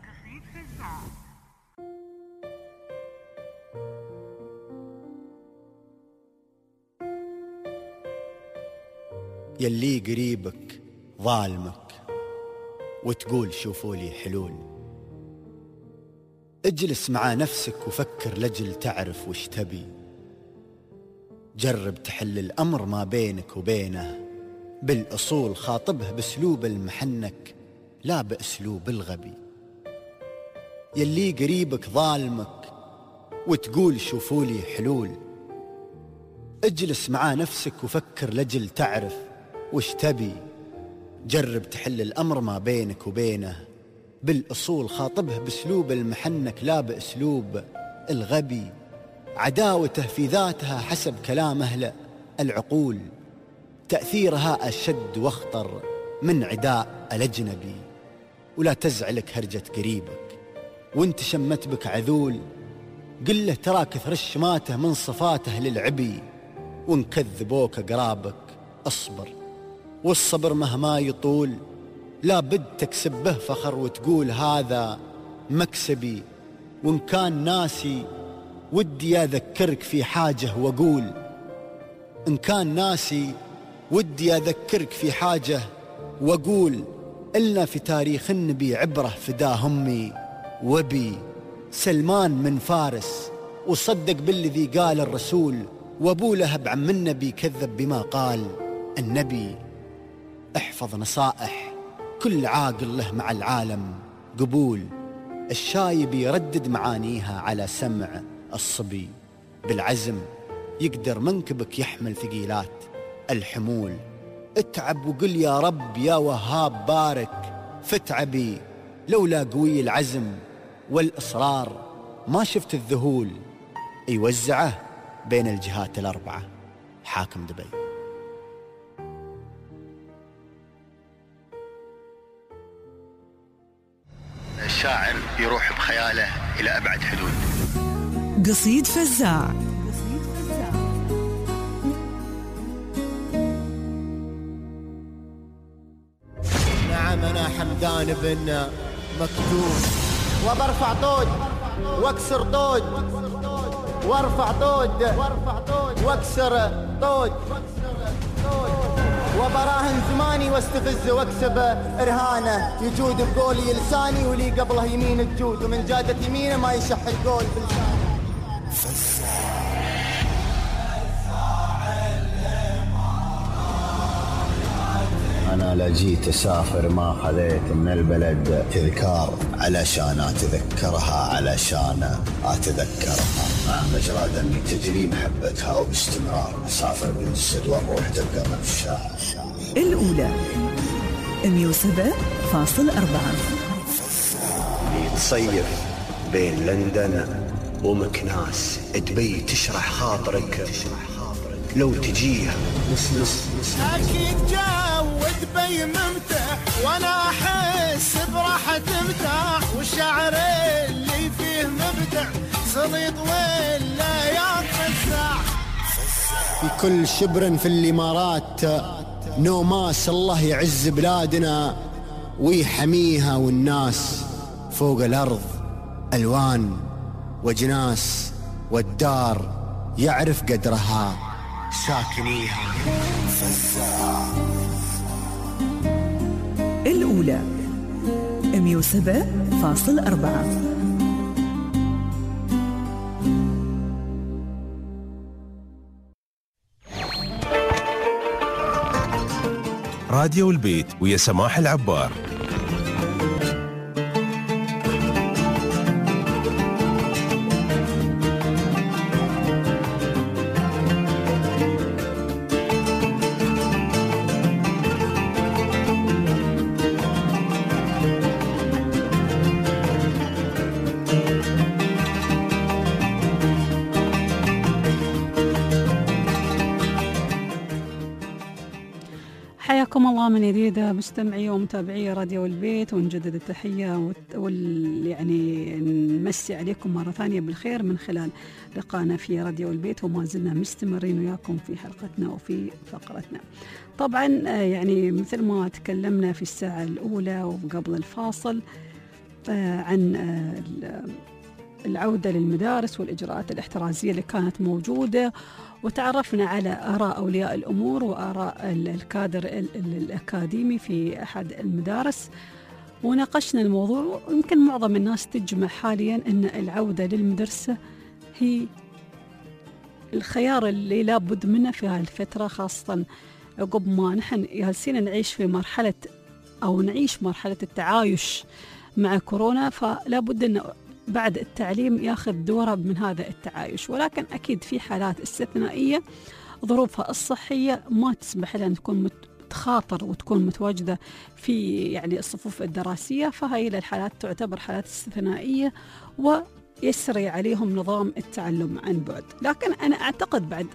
يلي قريبك ظالمك وتقول شوفوا لي حلول. اجلس مع نفسك وفكر لجل تعرف وش تبي. جرب تحل الأمر ما بينك وبينه بالأصول. خاطبه بأسلوب المحنك لا بأسلوب الغبي. يلي قريبك ظالمك وتقول شوفوا لي حلول. اجلس مع نفسك وفكر لجل تعرف وش تبي. جرب تحل الأمر ما بينك وبينه بالأصول. خاطبه بأسلوب المحنك لا بأسلوب الغبي. عداوته في ذاتها حسب كلام أهل العقول. تأثيرها أشد واخطر من عداء الأجنبي. ولا تزعلك هرجة قريبك وانت شمت بك عذول. قل له ترى كثر الشماته من صفاته للعبي. وان كذبوك قرابك اصبر، والصبر مهما يطول لا بد تكسب به فخر وتقول هذا مكسبي. وان كان ناسي ودي أذكرك في حاجة وأقول. إن كان ناسي ودي أذكرك في حاجة وأقول. إلنا في تاريخ النبي عبرة فداه أمي وبي. سلمان من فارس وصدق بالذي قال الرسول. وأبو لهب عم النبي كذب بما قال النبي. احفظ نصائح كل عاقل له مع العالم قبول. الشايب يردد معانيها على سمع الصبي. بالعزم يقدر منكبك يحمل ثقيلات الحمول. اتعب وقل يا رب يا وهاب بارك فتعبي. لولا قوي العزم والإصرار ما شفت الذهول. يوزعه بين الجهات الأربعة حاكم دبي. الشاعر يروح بخياله إلى أبعد حدود. قصيد فزاع. نعم أنا حمدان بن مكتوم، وبرفع طود واكسر طود. وارفع طود واكسر طود. وبراهن زماني واستفز واكسب ارهانه. يجود بقولي لساني ولي قبله يمين الجود. ومن جادة يمينه ما يشح القول بلسانه. أنا لا جيت أسافر ما خذيت من البلد تذكار علشان أتذكرها علشان أتذكرها. مع مجرى دمي تجري محبتها وباستمرار. أسافر بالجسد والروح تبقى من الشاعر. الأولى مية وسبعة فاصل أربعة. يتصيف بين لندن ومكناس. دبي تشرح خاطرك لو تجيها. أكيد جو دبي ممتع وأنا أحس براحة مرتاح. والشعر اللي فيه مبدع صليط ولا ينفزع. في كل شبر في الإمارات نوماس. الله يعز بلادنا ويحميها. والناس فوق الأرض ألوان وجناس. والدار يعرف قدرها ساكنيها. الأولى مية وسبعة فاصل أربعة. راديو البيت ويا سماح العبار. الله من جديد مستمعي ومتابعي راديو البيت، ونجدد التحية وال يعني نمسي عليكم مرة ثانية بالخير من خلال لقانا في راديو البيت، وما زلنا مستمرين وياكم في حلقتنا وفي فقرتنا. طبعا يعني مثل ما تكلمنا في الساعة الأولى وقبل الفاصل عن العودة للمدارس والإجراءات الاحترازية اللي كانت موجودة، وتعرفنا على آراء أولياء الأمور وآراء الكادر الأكاديمي في أحد المدارس، وناقشنا الموضوع. ويمكن معظم الناس تجمع حاليا أن العودة للمدرسة هي الخيار اللي لابد منه في هذه الفترة، خاصة عقب ما نحن ياسين نعيش في مرحلة أو نعيش مرحلة التعايش مع كورونا، فلا بد أن بعد التعليم ياخذ دوره من هذا التعايش. ولكن أكيد في حالات استثنائية ظروفها الصحية ما تسمح لها أن تكون تخاطر وتكون متواجدة في يعني الصفوف الدراسية، فهي الحالات تعتبر حالات استثنائية ويسري عليهم نظام التعلم عن بعد. لكن أنا أعتقد بعد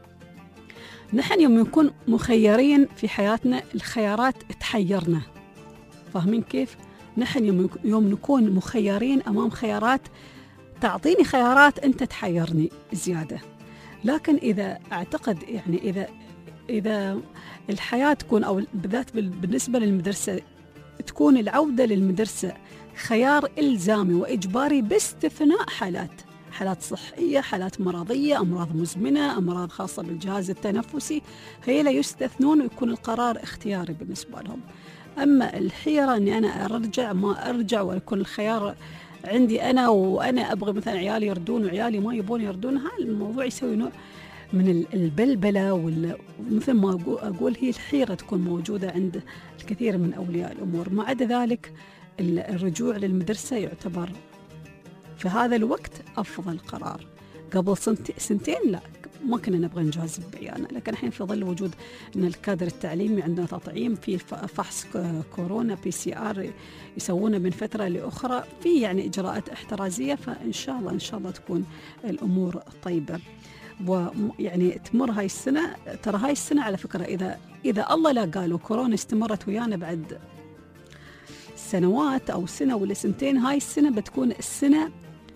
نحن يوم نكون مخيرين في حياتنا الخيارات تحيرنا، فاهمين كيف؟ نحن يوم نكون مخيرين أمام خيارات تعطيني خيارات أنت تحيرني زيادة. لكن إذا أعتقد يعني إذا إذا الحياة تكون أو بالذات بالنسبة للمدرسة تكون العودة للمدرسة خيار إلزامي وإجباري باستثناء حالات حالات صحية، حالات مرضية، أمراض مزمنة، أمراض خاصة بالجهاز التنفسي، هي لا يستثنون ويكون القرار اختياري بالنسبة لهم. أما الحيرة أني أنا أرجع ما أرجع ويكون الخيار عندي أنا وأنا أبغى مثلا عيالي يردون وعيالي ما يبون يردون، هذا الموضوع يسوي نوع من البلبلة، ومثل ما أقول هي الحيرة تكون موجودة عند الكثير من أولياء الأمور. ما عدا ذلك الرجوع للمدرسة يعتبر في هذا الوقت أفضل قرار. قبل سنتين لا ما كنا نبغى نجازف بعيالنا، لكن الحين في ظل وجود أن الكادر التعليمي عندنا تطعيم في فحص كورونا بي سي آر يسوونه من فترة لأخرى، في يعني إجراءات احترازية، فإن شاء الله إن شاء الله تكون الأمور طيبة ويعني تمر هاي السنة. ترى هاي السنة على فكرة إذا إذا الله لا قالوا كورونا استمرت ويانا بعد سنوات أو سنة ولا سنتين، هاي السنة بتكون السنة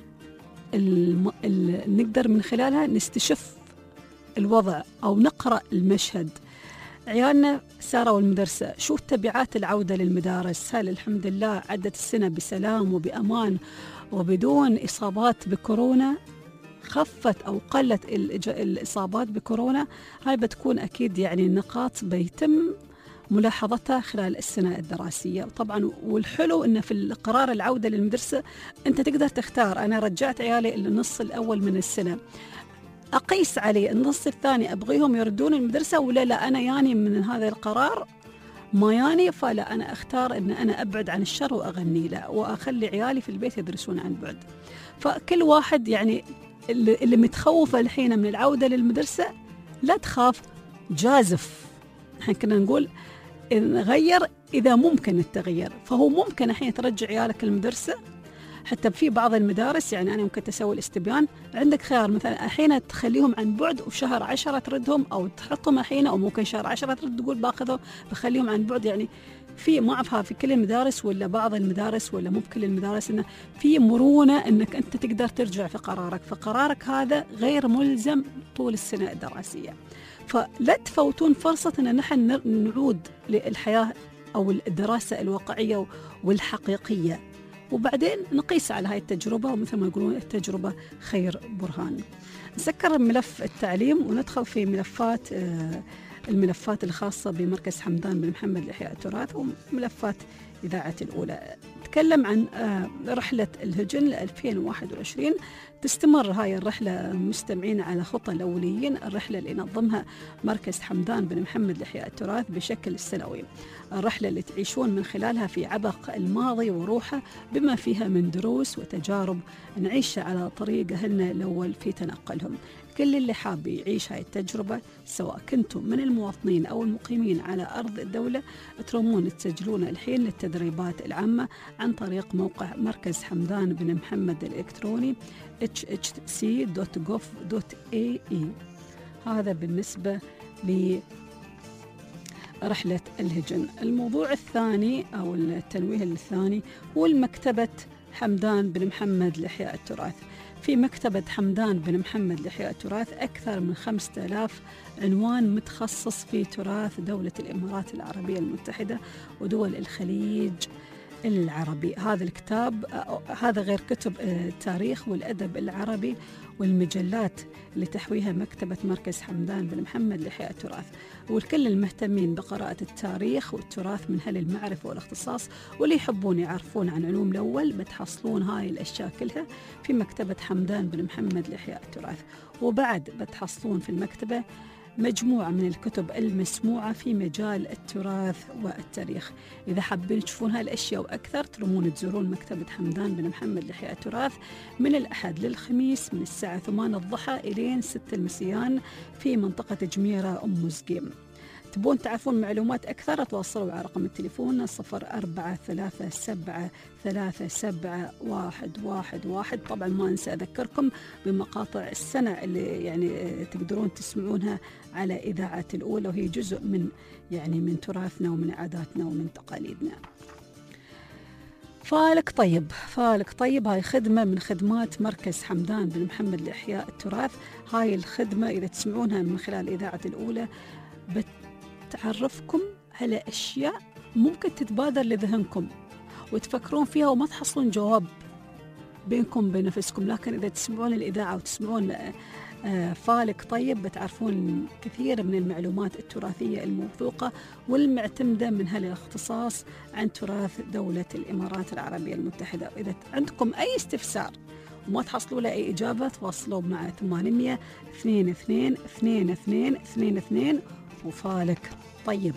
الم... ال... نقدر من خلالها نستشف الوضع أو نقرأ المشهد. عيالنا ساروا المدرسة، شو تبعات العودة للمدارس؟ هل الحمد لله عدت السنة بسلام وبأمان وبدون إصابات بكورونا؟ خفت أو قلت الإج... الإصابات بكورونا؟ هاي بتكون أكيد يعني نقاط بيتم ملاحظتها خلال السنة الدراسية. طبعا والحلو أنه في القرار العودة للمدرسة أنت تقدر تختار، أنا رجعت عيالي النص الأول من السنة أقيس عليه النص الثاني أبغيهم يردون المدرسة ولا لا، أنا ياني من هذا القرار ما ياني، فلا أنا أختار أن أنا أبعد عن الشر وأغني له وأخلي عيالي في البيت يدرسون عن بعد. فكل واحد يعني اللي, اللي متخوفة الحين من العودة للمدرسة لا تخاف، جازف. نحن كنا نقول نغير إذا ممكن التغيير، فهو ممكن الحين ترجع عيالك المدرسة. حتى في بعض المدارس يعني أنا ممكن تسوي الاستبيان، عندك خيار مثلا الحين تخليهم عن بعد وشهر عشرة تردهم، أو تحطهم الحين، أو ممكن شهر عشرة ترد تقول باخذهم بخليهم عن بعد. يعني في ما أعرفها في كل المدارس ولا بعض المدارس ولا مو بكل المدارس، إنه في مرونة إنك أنت تقدر ترجع في قرارك، فقرارك هذا غير ملزم طول السنة الدراسية. فلا تفوتون فرصة أن نحن نعود للحياة أو الدراسة الواقعية والحقيقية، وبعدين نقيس على هاي التجربة، ومثل ما يقولون التجربة خير برهان. نسكر ملف التعليم وندخل في ملفات الملفات الخاصة بمركز حمدان بن محمد لإحياء التراث وملفات إذاعة الأولى. نتكلم عن رحلة الهجن ل ألفين وواحد وعشرين. تستمر هاي الرحلة مستمعين على خطى الأوليين، الرحلة اللي ينظمها مركز حمدان بن محمد لإحياء التراث بشكل سنوي، الرحلة اللي تعيشون من خلالها في عبق الماضي وروحه بما فيها من دروس وتجارب نعيشها على طريق أهلنا الأول في تنقلهم. كل اللي حاب يعيش هاي التجربة سواء كنتم من المواطنين أو المقيمين على أرض الدولة، ترومون تسجلون الحين للتدريبات العامة عن طريق موقع مركز حمدان بن محمد الإلكتروني إتش إتش سي دوت جوف دوت إيه إي. هذا بالنسبة رحلة الهجن. الموضوع الثاني أو التنويه الثاني هو المكتبة حمدان بن محمد لإحياء التراث. في مكتبة حمدان بن محمد لإحياء التراث أكثر من خمسة آلاف عنوان متخصص في تراث دولة الإمارات العربية المتحدة ودول الخليج العربي. هذا الكتاب هذا غير كتب التاريخ والأدب العربي والمجلات اللي تحويها مكتبة مركز حمدان بن محمد لإحياء التراث، والكل المهتمين بقراءة التاريخ والتراث من أهل المعرفة والاختصاص واللي يحبون يعرفون عن علوم الأول بتحصلون هاي الأشياء كلها في مكتبة حمدان بن محمد لإحياء التراث. وبعد بتحصلون في المكتبة مجموعة من الكتب المسموعة في مجال التراث والتاريخ. إذا حابين تشوفون هالأشياء وأكثر ترمون تزورون مكتبة حمدان بن محمد لإحياء التراث من الأحد للخميس من الساعة ثمانية الضحى إلين ستة المسيان في منطقة جميرة أم زقيم. تبون تعرفون معلومات أكثر تواصلوا على رقم التليفون صفر أربعة ثلاثة سبعة ثلاثة سبعة واحد واحد واحد. طبعا ما أنسى أذكركم بمقاطع السنة اللي يعني تقدرون تسمعونها على إذاعة الأولى، وهي جزء من يعني من تراثنا ومن عاداتنا ومن تقاليدنا. فالك طيب فالك طيب هاي خدمة من خدمات مركز حمدان بن محمد لإحياء التراث. هاي الخدمة إذا تسمعونها من خلال إذاعة الأولى بتعرفكم على أشياء ممكن تتبادر لذهنكم وتفكرون فيها وما تحصلون جواب بينكم بنفسكم، لكن إذا تسمعون الإذاعة وتسمعون فالك طيب بتعرفون كثير من المعلومات التراثية الموثوقة والمعتمدة من هالاختصاص عن تراث دولة الإمارات العربية المتحدة. إذا عندكم أي استفسار وما تحصلوا له أي إجابة تواصلوا مع ثمانمية اثنين اثنين اثنين اثنين اثنين اثنين وفالك طيب.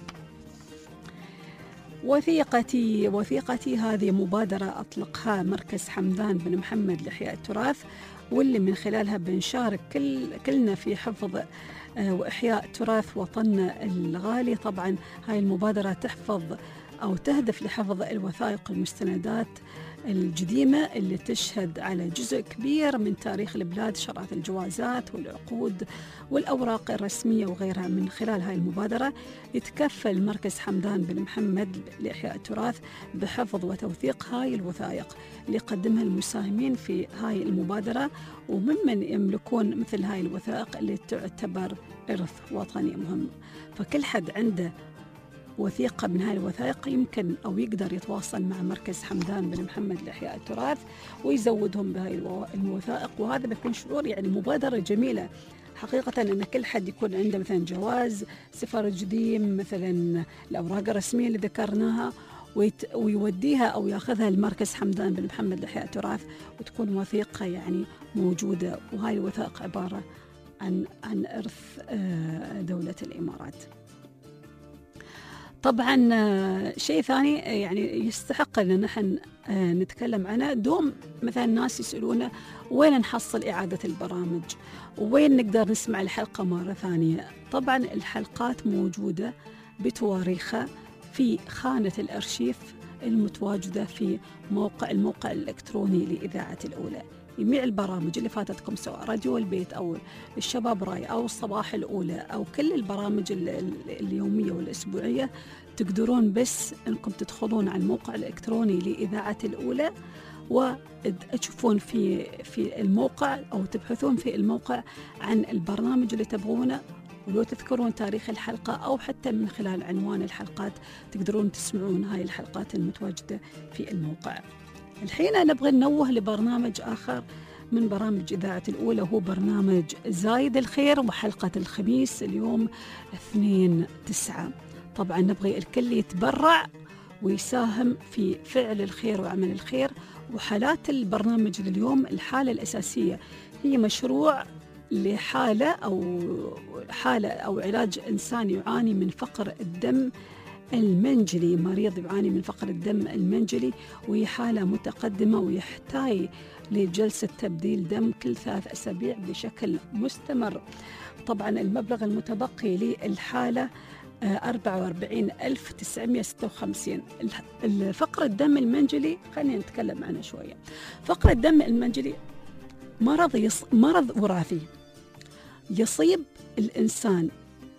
وثيقتي وثيقتي هذه مبادرة أطلقها مركز حمدان بن محمد لإحياء التراث، واللي من خلالها بنشارك كل كلنا في حفظ وإحياء تراث وطننا الغالي. طبعا هاي المبادرة تحفظ أو تهدف لحفظ الوثائق والمستندات القديمة اللي تشهد على جزء كبير من تاريخ البلاد، شرعت الجوازات والعقود والأوراق الرسمية وغيرها. من خلال هاي المبادرة يتكفل مركز حمدان بن محمد لإحياء التراث بحفظ وتوثيق هاي الوثائق اللي يقدمها المساهمين في هاي المبادرة وممن يملكون مثل هاي الوثائق اللي تعتبر إرث وطني مهم. فكل حد عنده وثيقة من هاي الوثائق يمكن أو يقدر يتواصل مع مركز حمدان بن محمد لإحياء التراث ويزودهم بهاي الوثائق، وهذا بيكون شعور يعني مبادرة جميلة حقيقة أن كل حد يكون عنده مثلا جواز سفر قديم، مثلا الأوراق الرسمية اللي ذكرناها ويوديها أو يأخذها المركز حمدان بن محمد لإحياء التراث وتكون وثيقة يعني موجودة. وهاي الوثائق عبارة عن عن إرث دولة الإمارات. طبعا شيء ثاني يعني يستحق أن نحن نتكلم عنه، دوم مثلا الناس يسألونا وين نحصل إعادة البرامج وين نقدر نسمع الحلقة مرة ثانية. طبعا الحلقات موجودة بتواريخها في خانة الأرشيف المتواجدة في موقع الموقع الإلكتروني لإذاعة الأولى. جميع البرامج اللي فاتتكم سواء راديو البيت أو الشباب راي أو الصباح الأولى أو كل البرامج اليومية والأسبوعية تقدرون بس أنكم تدخلون على الموقع الإلكتروني لإذاعة الأولى وتشوفون في في الموقع أو تبحثون في الموقع عن البرنامج اللي تبغونه، ولو تذكرون تاريخ الحلقة أو حتى من خلال عنوان الحلقات تقدرون تسمعون هاي الحلقات المتواجدة في الموقع. الحين نبغى ننوه لبرنامج آخر من برامج إذاعة الأولى، هو برنامج زايد الخير وحلقة الخميس اليوم اثنين تسعة. طبعا نبغي الكل يتبرع ويساهم في فعل الخير وعمل الخير. وحالات البرنامج اليوم الحالة الأساسية هي مشروع لحالة أو حالة أو علاج إنسان يعاني من فقر الدم المنجلي، مريض يعاني من فقر الدم المنجلي وهي حالة متقدمة ويحتاج لجلسة تبديل دم كل ثلاث أسابيع بشكل مستمر. طبعا المبلغ المتبقي للحالة أربعة وأربعين ألف وتسعمائة وستة وخمسين. الفقر الدم المنجلي خلينا نتكلم عنه شوية. فقر الدم المنجلي مرض يص... مرض وراثي يصيب الإنسان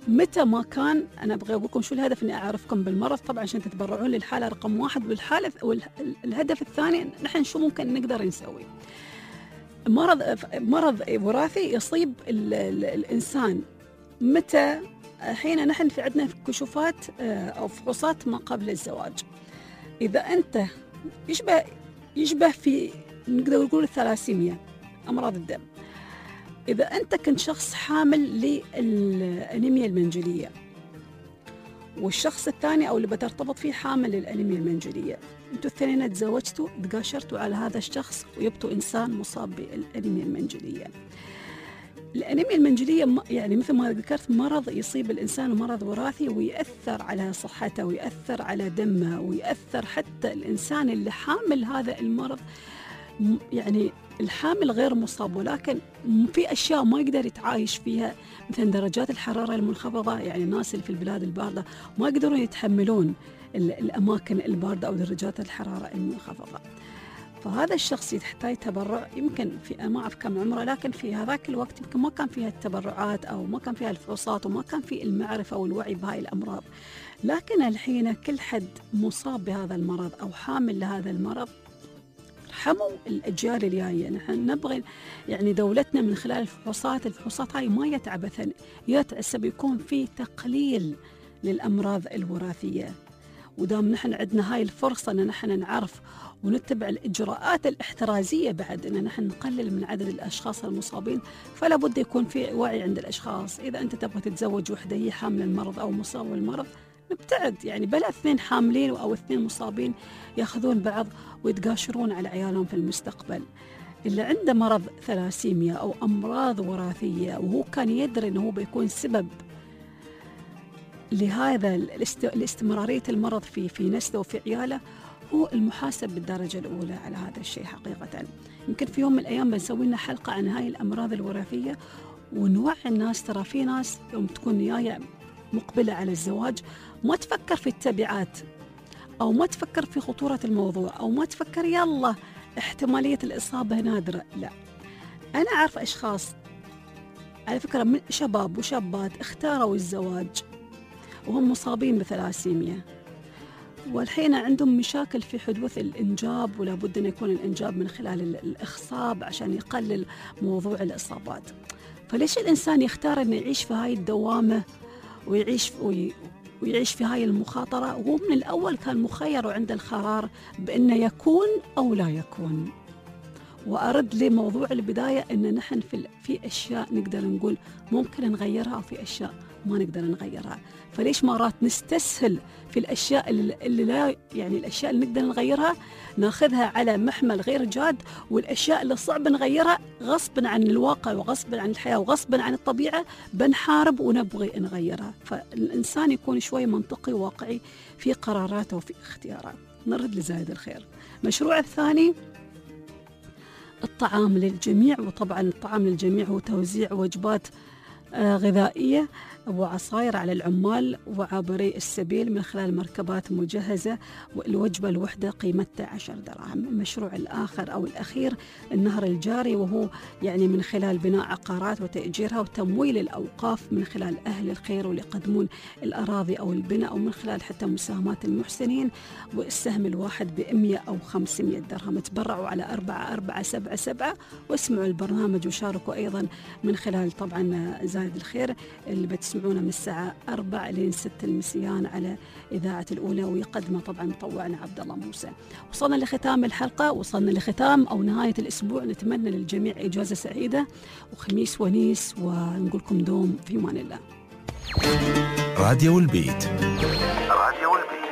متى ما كان، أنا أبغى أقول لكم شو الهدف إني أعرفكم بالمرض طبعا عشان تتبرعون للحالة رقم واحد، والحالة والهدف الثاني نحن شو ممكن نقدر نسوي. مرض مرض وراثي يصيب ال ال الإنسان متى؟ حين نحن في عندنا كشوفات أو فحوصات ما قبل الزواج. إذا أنت يشبه يشبه في نقدر نقول الثلاسيميا، أمراض الدم. إذا أنت كنت شخص حامل للأنيميا المنجلية، والشخص الثاني أو اللي بترتبط فيه حامل للأنيميا المنجلية، أنتوا الاثنين تزوجتوا تقاشرتوا على هذا الشخص ويبتوا إنسان مصاب بالأنيميا المنجلية. الأنيميا المنجلية يعني مثل ما ذكرت مرض يصيب الإنسان، مرض وراثي ويأثر على صحته ويأثر على دمه ويأثر حتى الإنسان اللي حامل هذا المرض. يعني الحامل غير مصاب، ولكن في أشياء ما يقدر يتعايش فيها، مثل درجات الحرارة المنخفضة. يعني الناس اللي في البلاد الباردة ما يقدرون يتحملون الأماكن الباردة أو درجات الحرارة المنخفضة. فهذا الشخص يحتاج تبرع. يمكن في ما أعرف كم عمره، لكن في هذاك الوقت يمكن ما كان فيها التبرعات أو ما كان فيها الفحوصات وما كان في المعرفة والوعي بهاي الأمراض. لكن الحين كل حد مصاب بهذا المرض أو حامل لهذا المرض، ارحموا الأجيال الجاية. نحن نبغي يعني دولتنا من خلال الفحوصات الفحوصات هاي ما يتعبثن يتعسب يكون في تقليل للأمراض الوراثية. ودام نحن عندنا هاي الفرصة أن نحن نعرف ونتبع الإجراءات الاحترازية بعد أن نحن نقلل من عدد الأشخاص المصابين، فلا بد يكون في وعي عند الأشخاص. إذا أنت تبغى تتزوج وحدة هي حامل المرض أو مصاب بالمرض، نبتعد. يعني بلا اثنين حاملين أو اثنين مصابين يأخذون بعض ويتقاشرون على عيالهم في المستقبل. اللي عنده مرض ثلاسيميا أو أمراض وراثية وهو كان يدري أنه بيكون سبب لهذا الاستمرارية المرض في في نسله وفي عياله، هو المحاسب بالدرجة الأولى على هذا الشيء حقيقة. يمكن في يوم من الأيام بنسوي لنا حلقة عن هاي الأمراض الوراثية ونوعي الناس. ترى في ناس يوم تكون جاية مقبلة على الزواج ما تفكر في التبعات أو ما تفكر في خطورة الموضوع أو ما تفكر يلا احتمالية الإصابة نادرة. لا، أنا أعرف أشخاص على فكرة من شباب وشابات اختاروا الزواج وهم مصابين بثلاسيميا، والحين عندهم مشاكل في حدوث الإنجاب، ولا بد أن يكون الإنجاب من خلال الإخصاب عشان يقلل موضوع الإصابات. فليش الإنسان يختار أن يعيش في هاي الدوامة ويعيش وي ويعيش في هاي المخاطرة وهو من الأول كان مخير وعنده القرار بأنه يكون أو لا يكون؟ وأرد لموضوع البداية أن نحن في في أشياء نقدر نقول ممكن نغيرها وفي أشياء ما نقدر نغيرها. فليش مرات نستسهل في الأشياء اللي لا يعني الأشياء اللي نقدر نغيرها ناخذها على محمل غير جاد، والأشياء اللي صعب نغيرها غصبا عن الواقع وغصبا عن الحياة وغصبا عن الطبيعة بنحارب ونبغي نغيرها. فالإنسان يكون شوي منطقي وواقعي في قراراته وفي اختياراته. نرد لزايد الخير. مشروع الثاني الطعام للجميع، وطبعا الطعام للجميع هو توزيع وجبات غذائية وعصائر على العمال وعابري السبيل من خلال مركبات مجهزة، والوجبة الوحدة قيمتها عشر دراهم. المشروع الآخر أو الأخير النهر الجاري، وهو يعني من خلال بناء عقارات وتأجيرها وتمويل الأوقاف من خلال أهل الخير واللي يقدمون الأراضي أو البناء، أو من خلال حتى مساهمات المحسنين، والسهم الواحد بمئة أو خمسمئة درهم. تبرعوا على أربعة أربعة سبعة سبعة واسمعوا البرنامج وشاركوا أيضا من خلال طبعا زايد الخير اللي بتسمعوا من الساعة أربعة لين ستة المسيان على إذاعة الأولى، ويقدمها طبعا مطوعنا عبد الله موسى. وصلنا لختام الحلقة، وصلنا لختام أو نهاية الأسبوع. نتمنى للجميع إجازة سعيدة وخميس ونيس، ونقولكم دوم في أمان الله. راديو البيت. راديو البيت.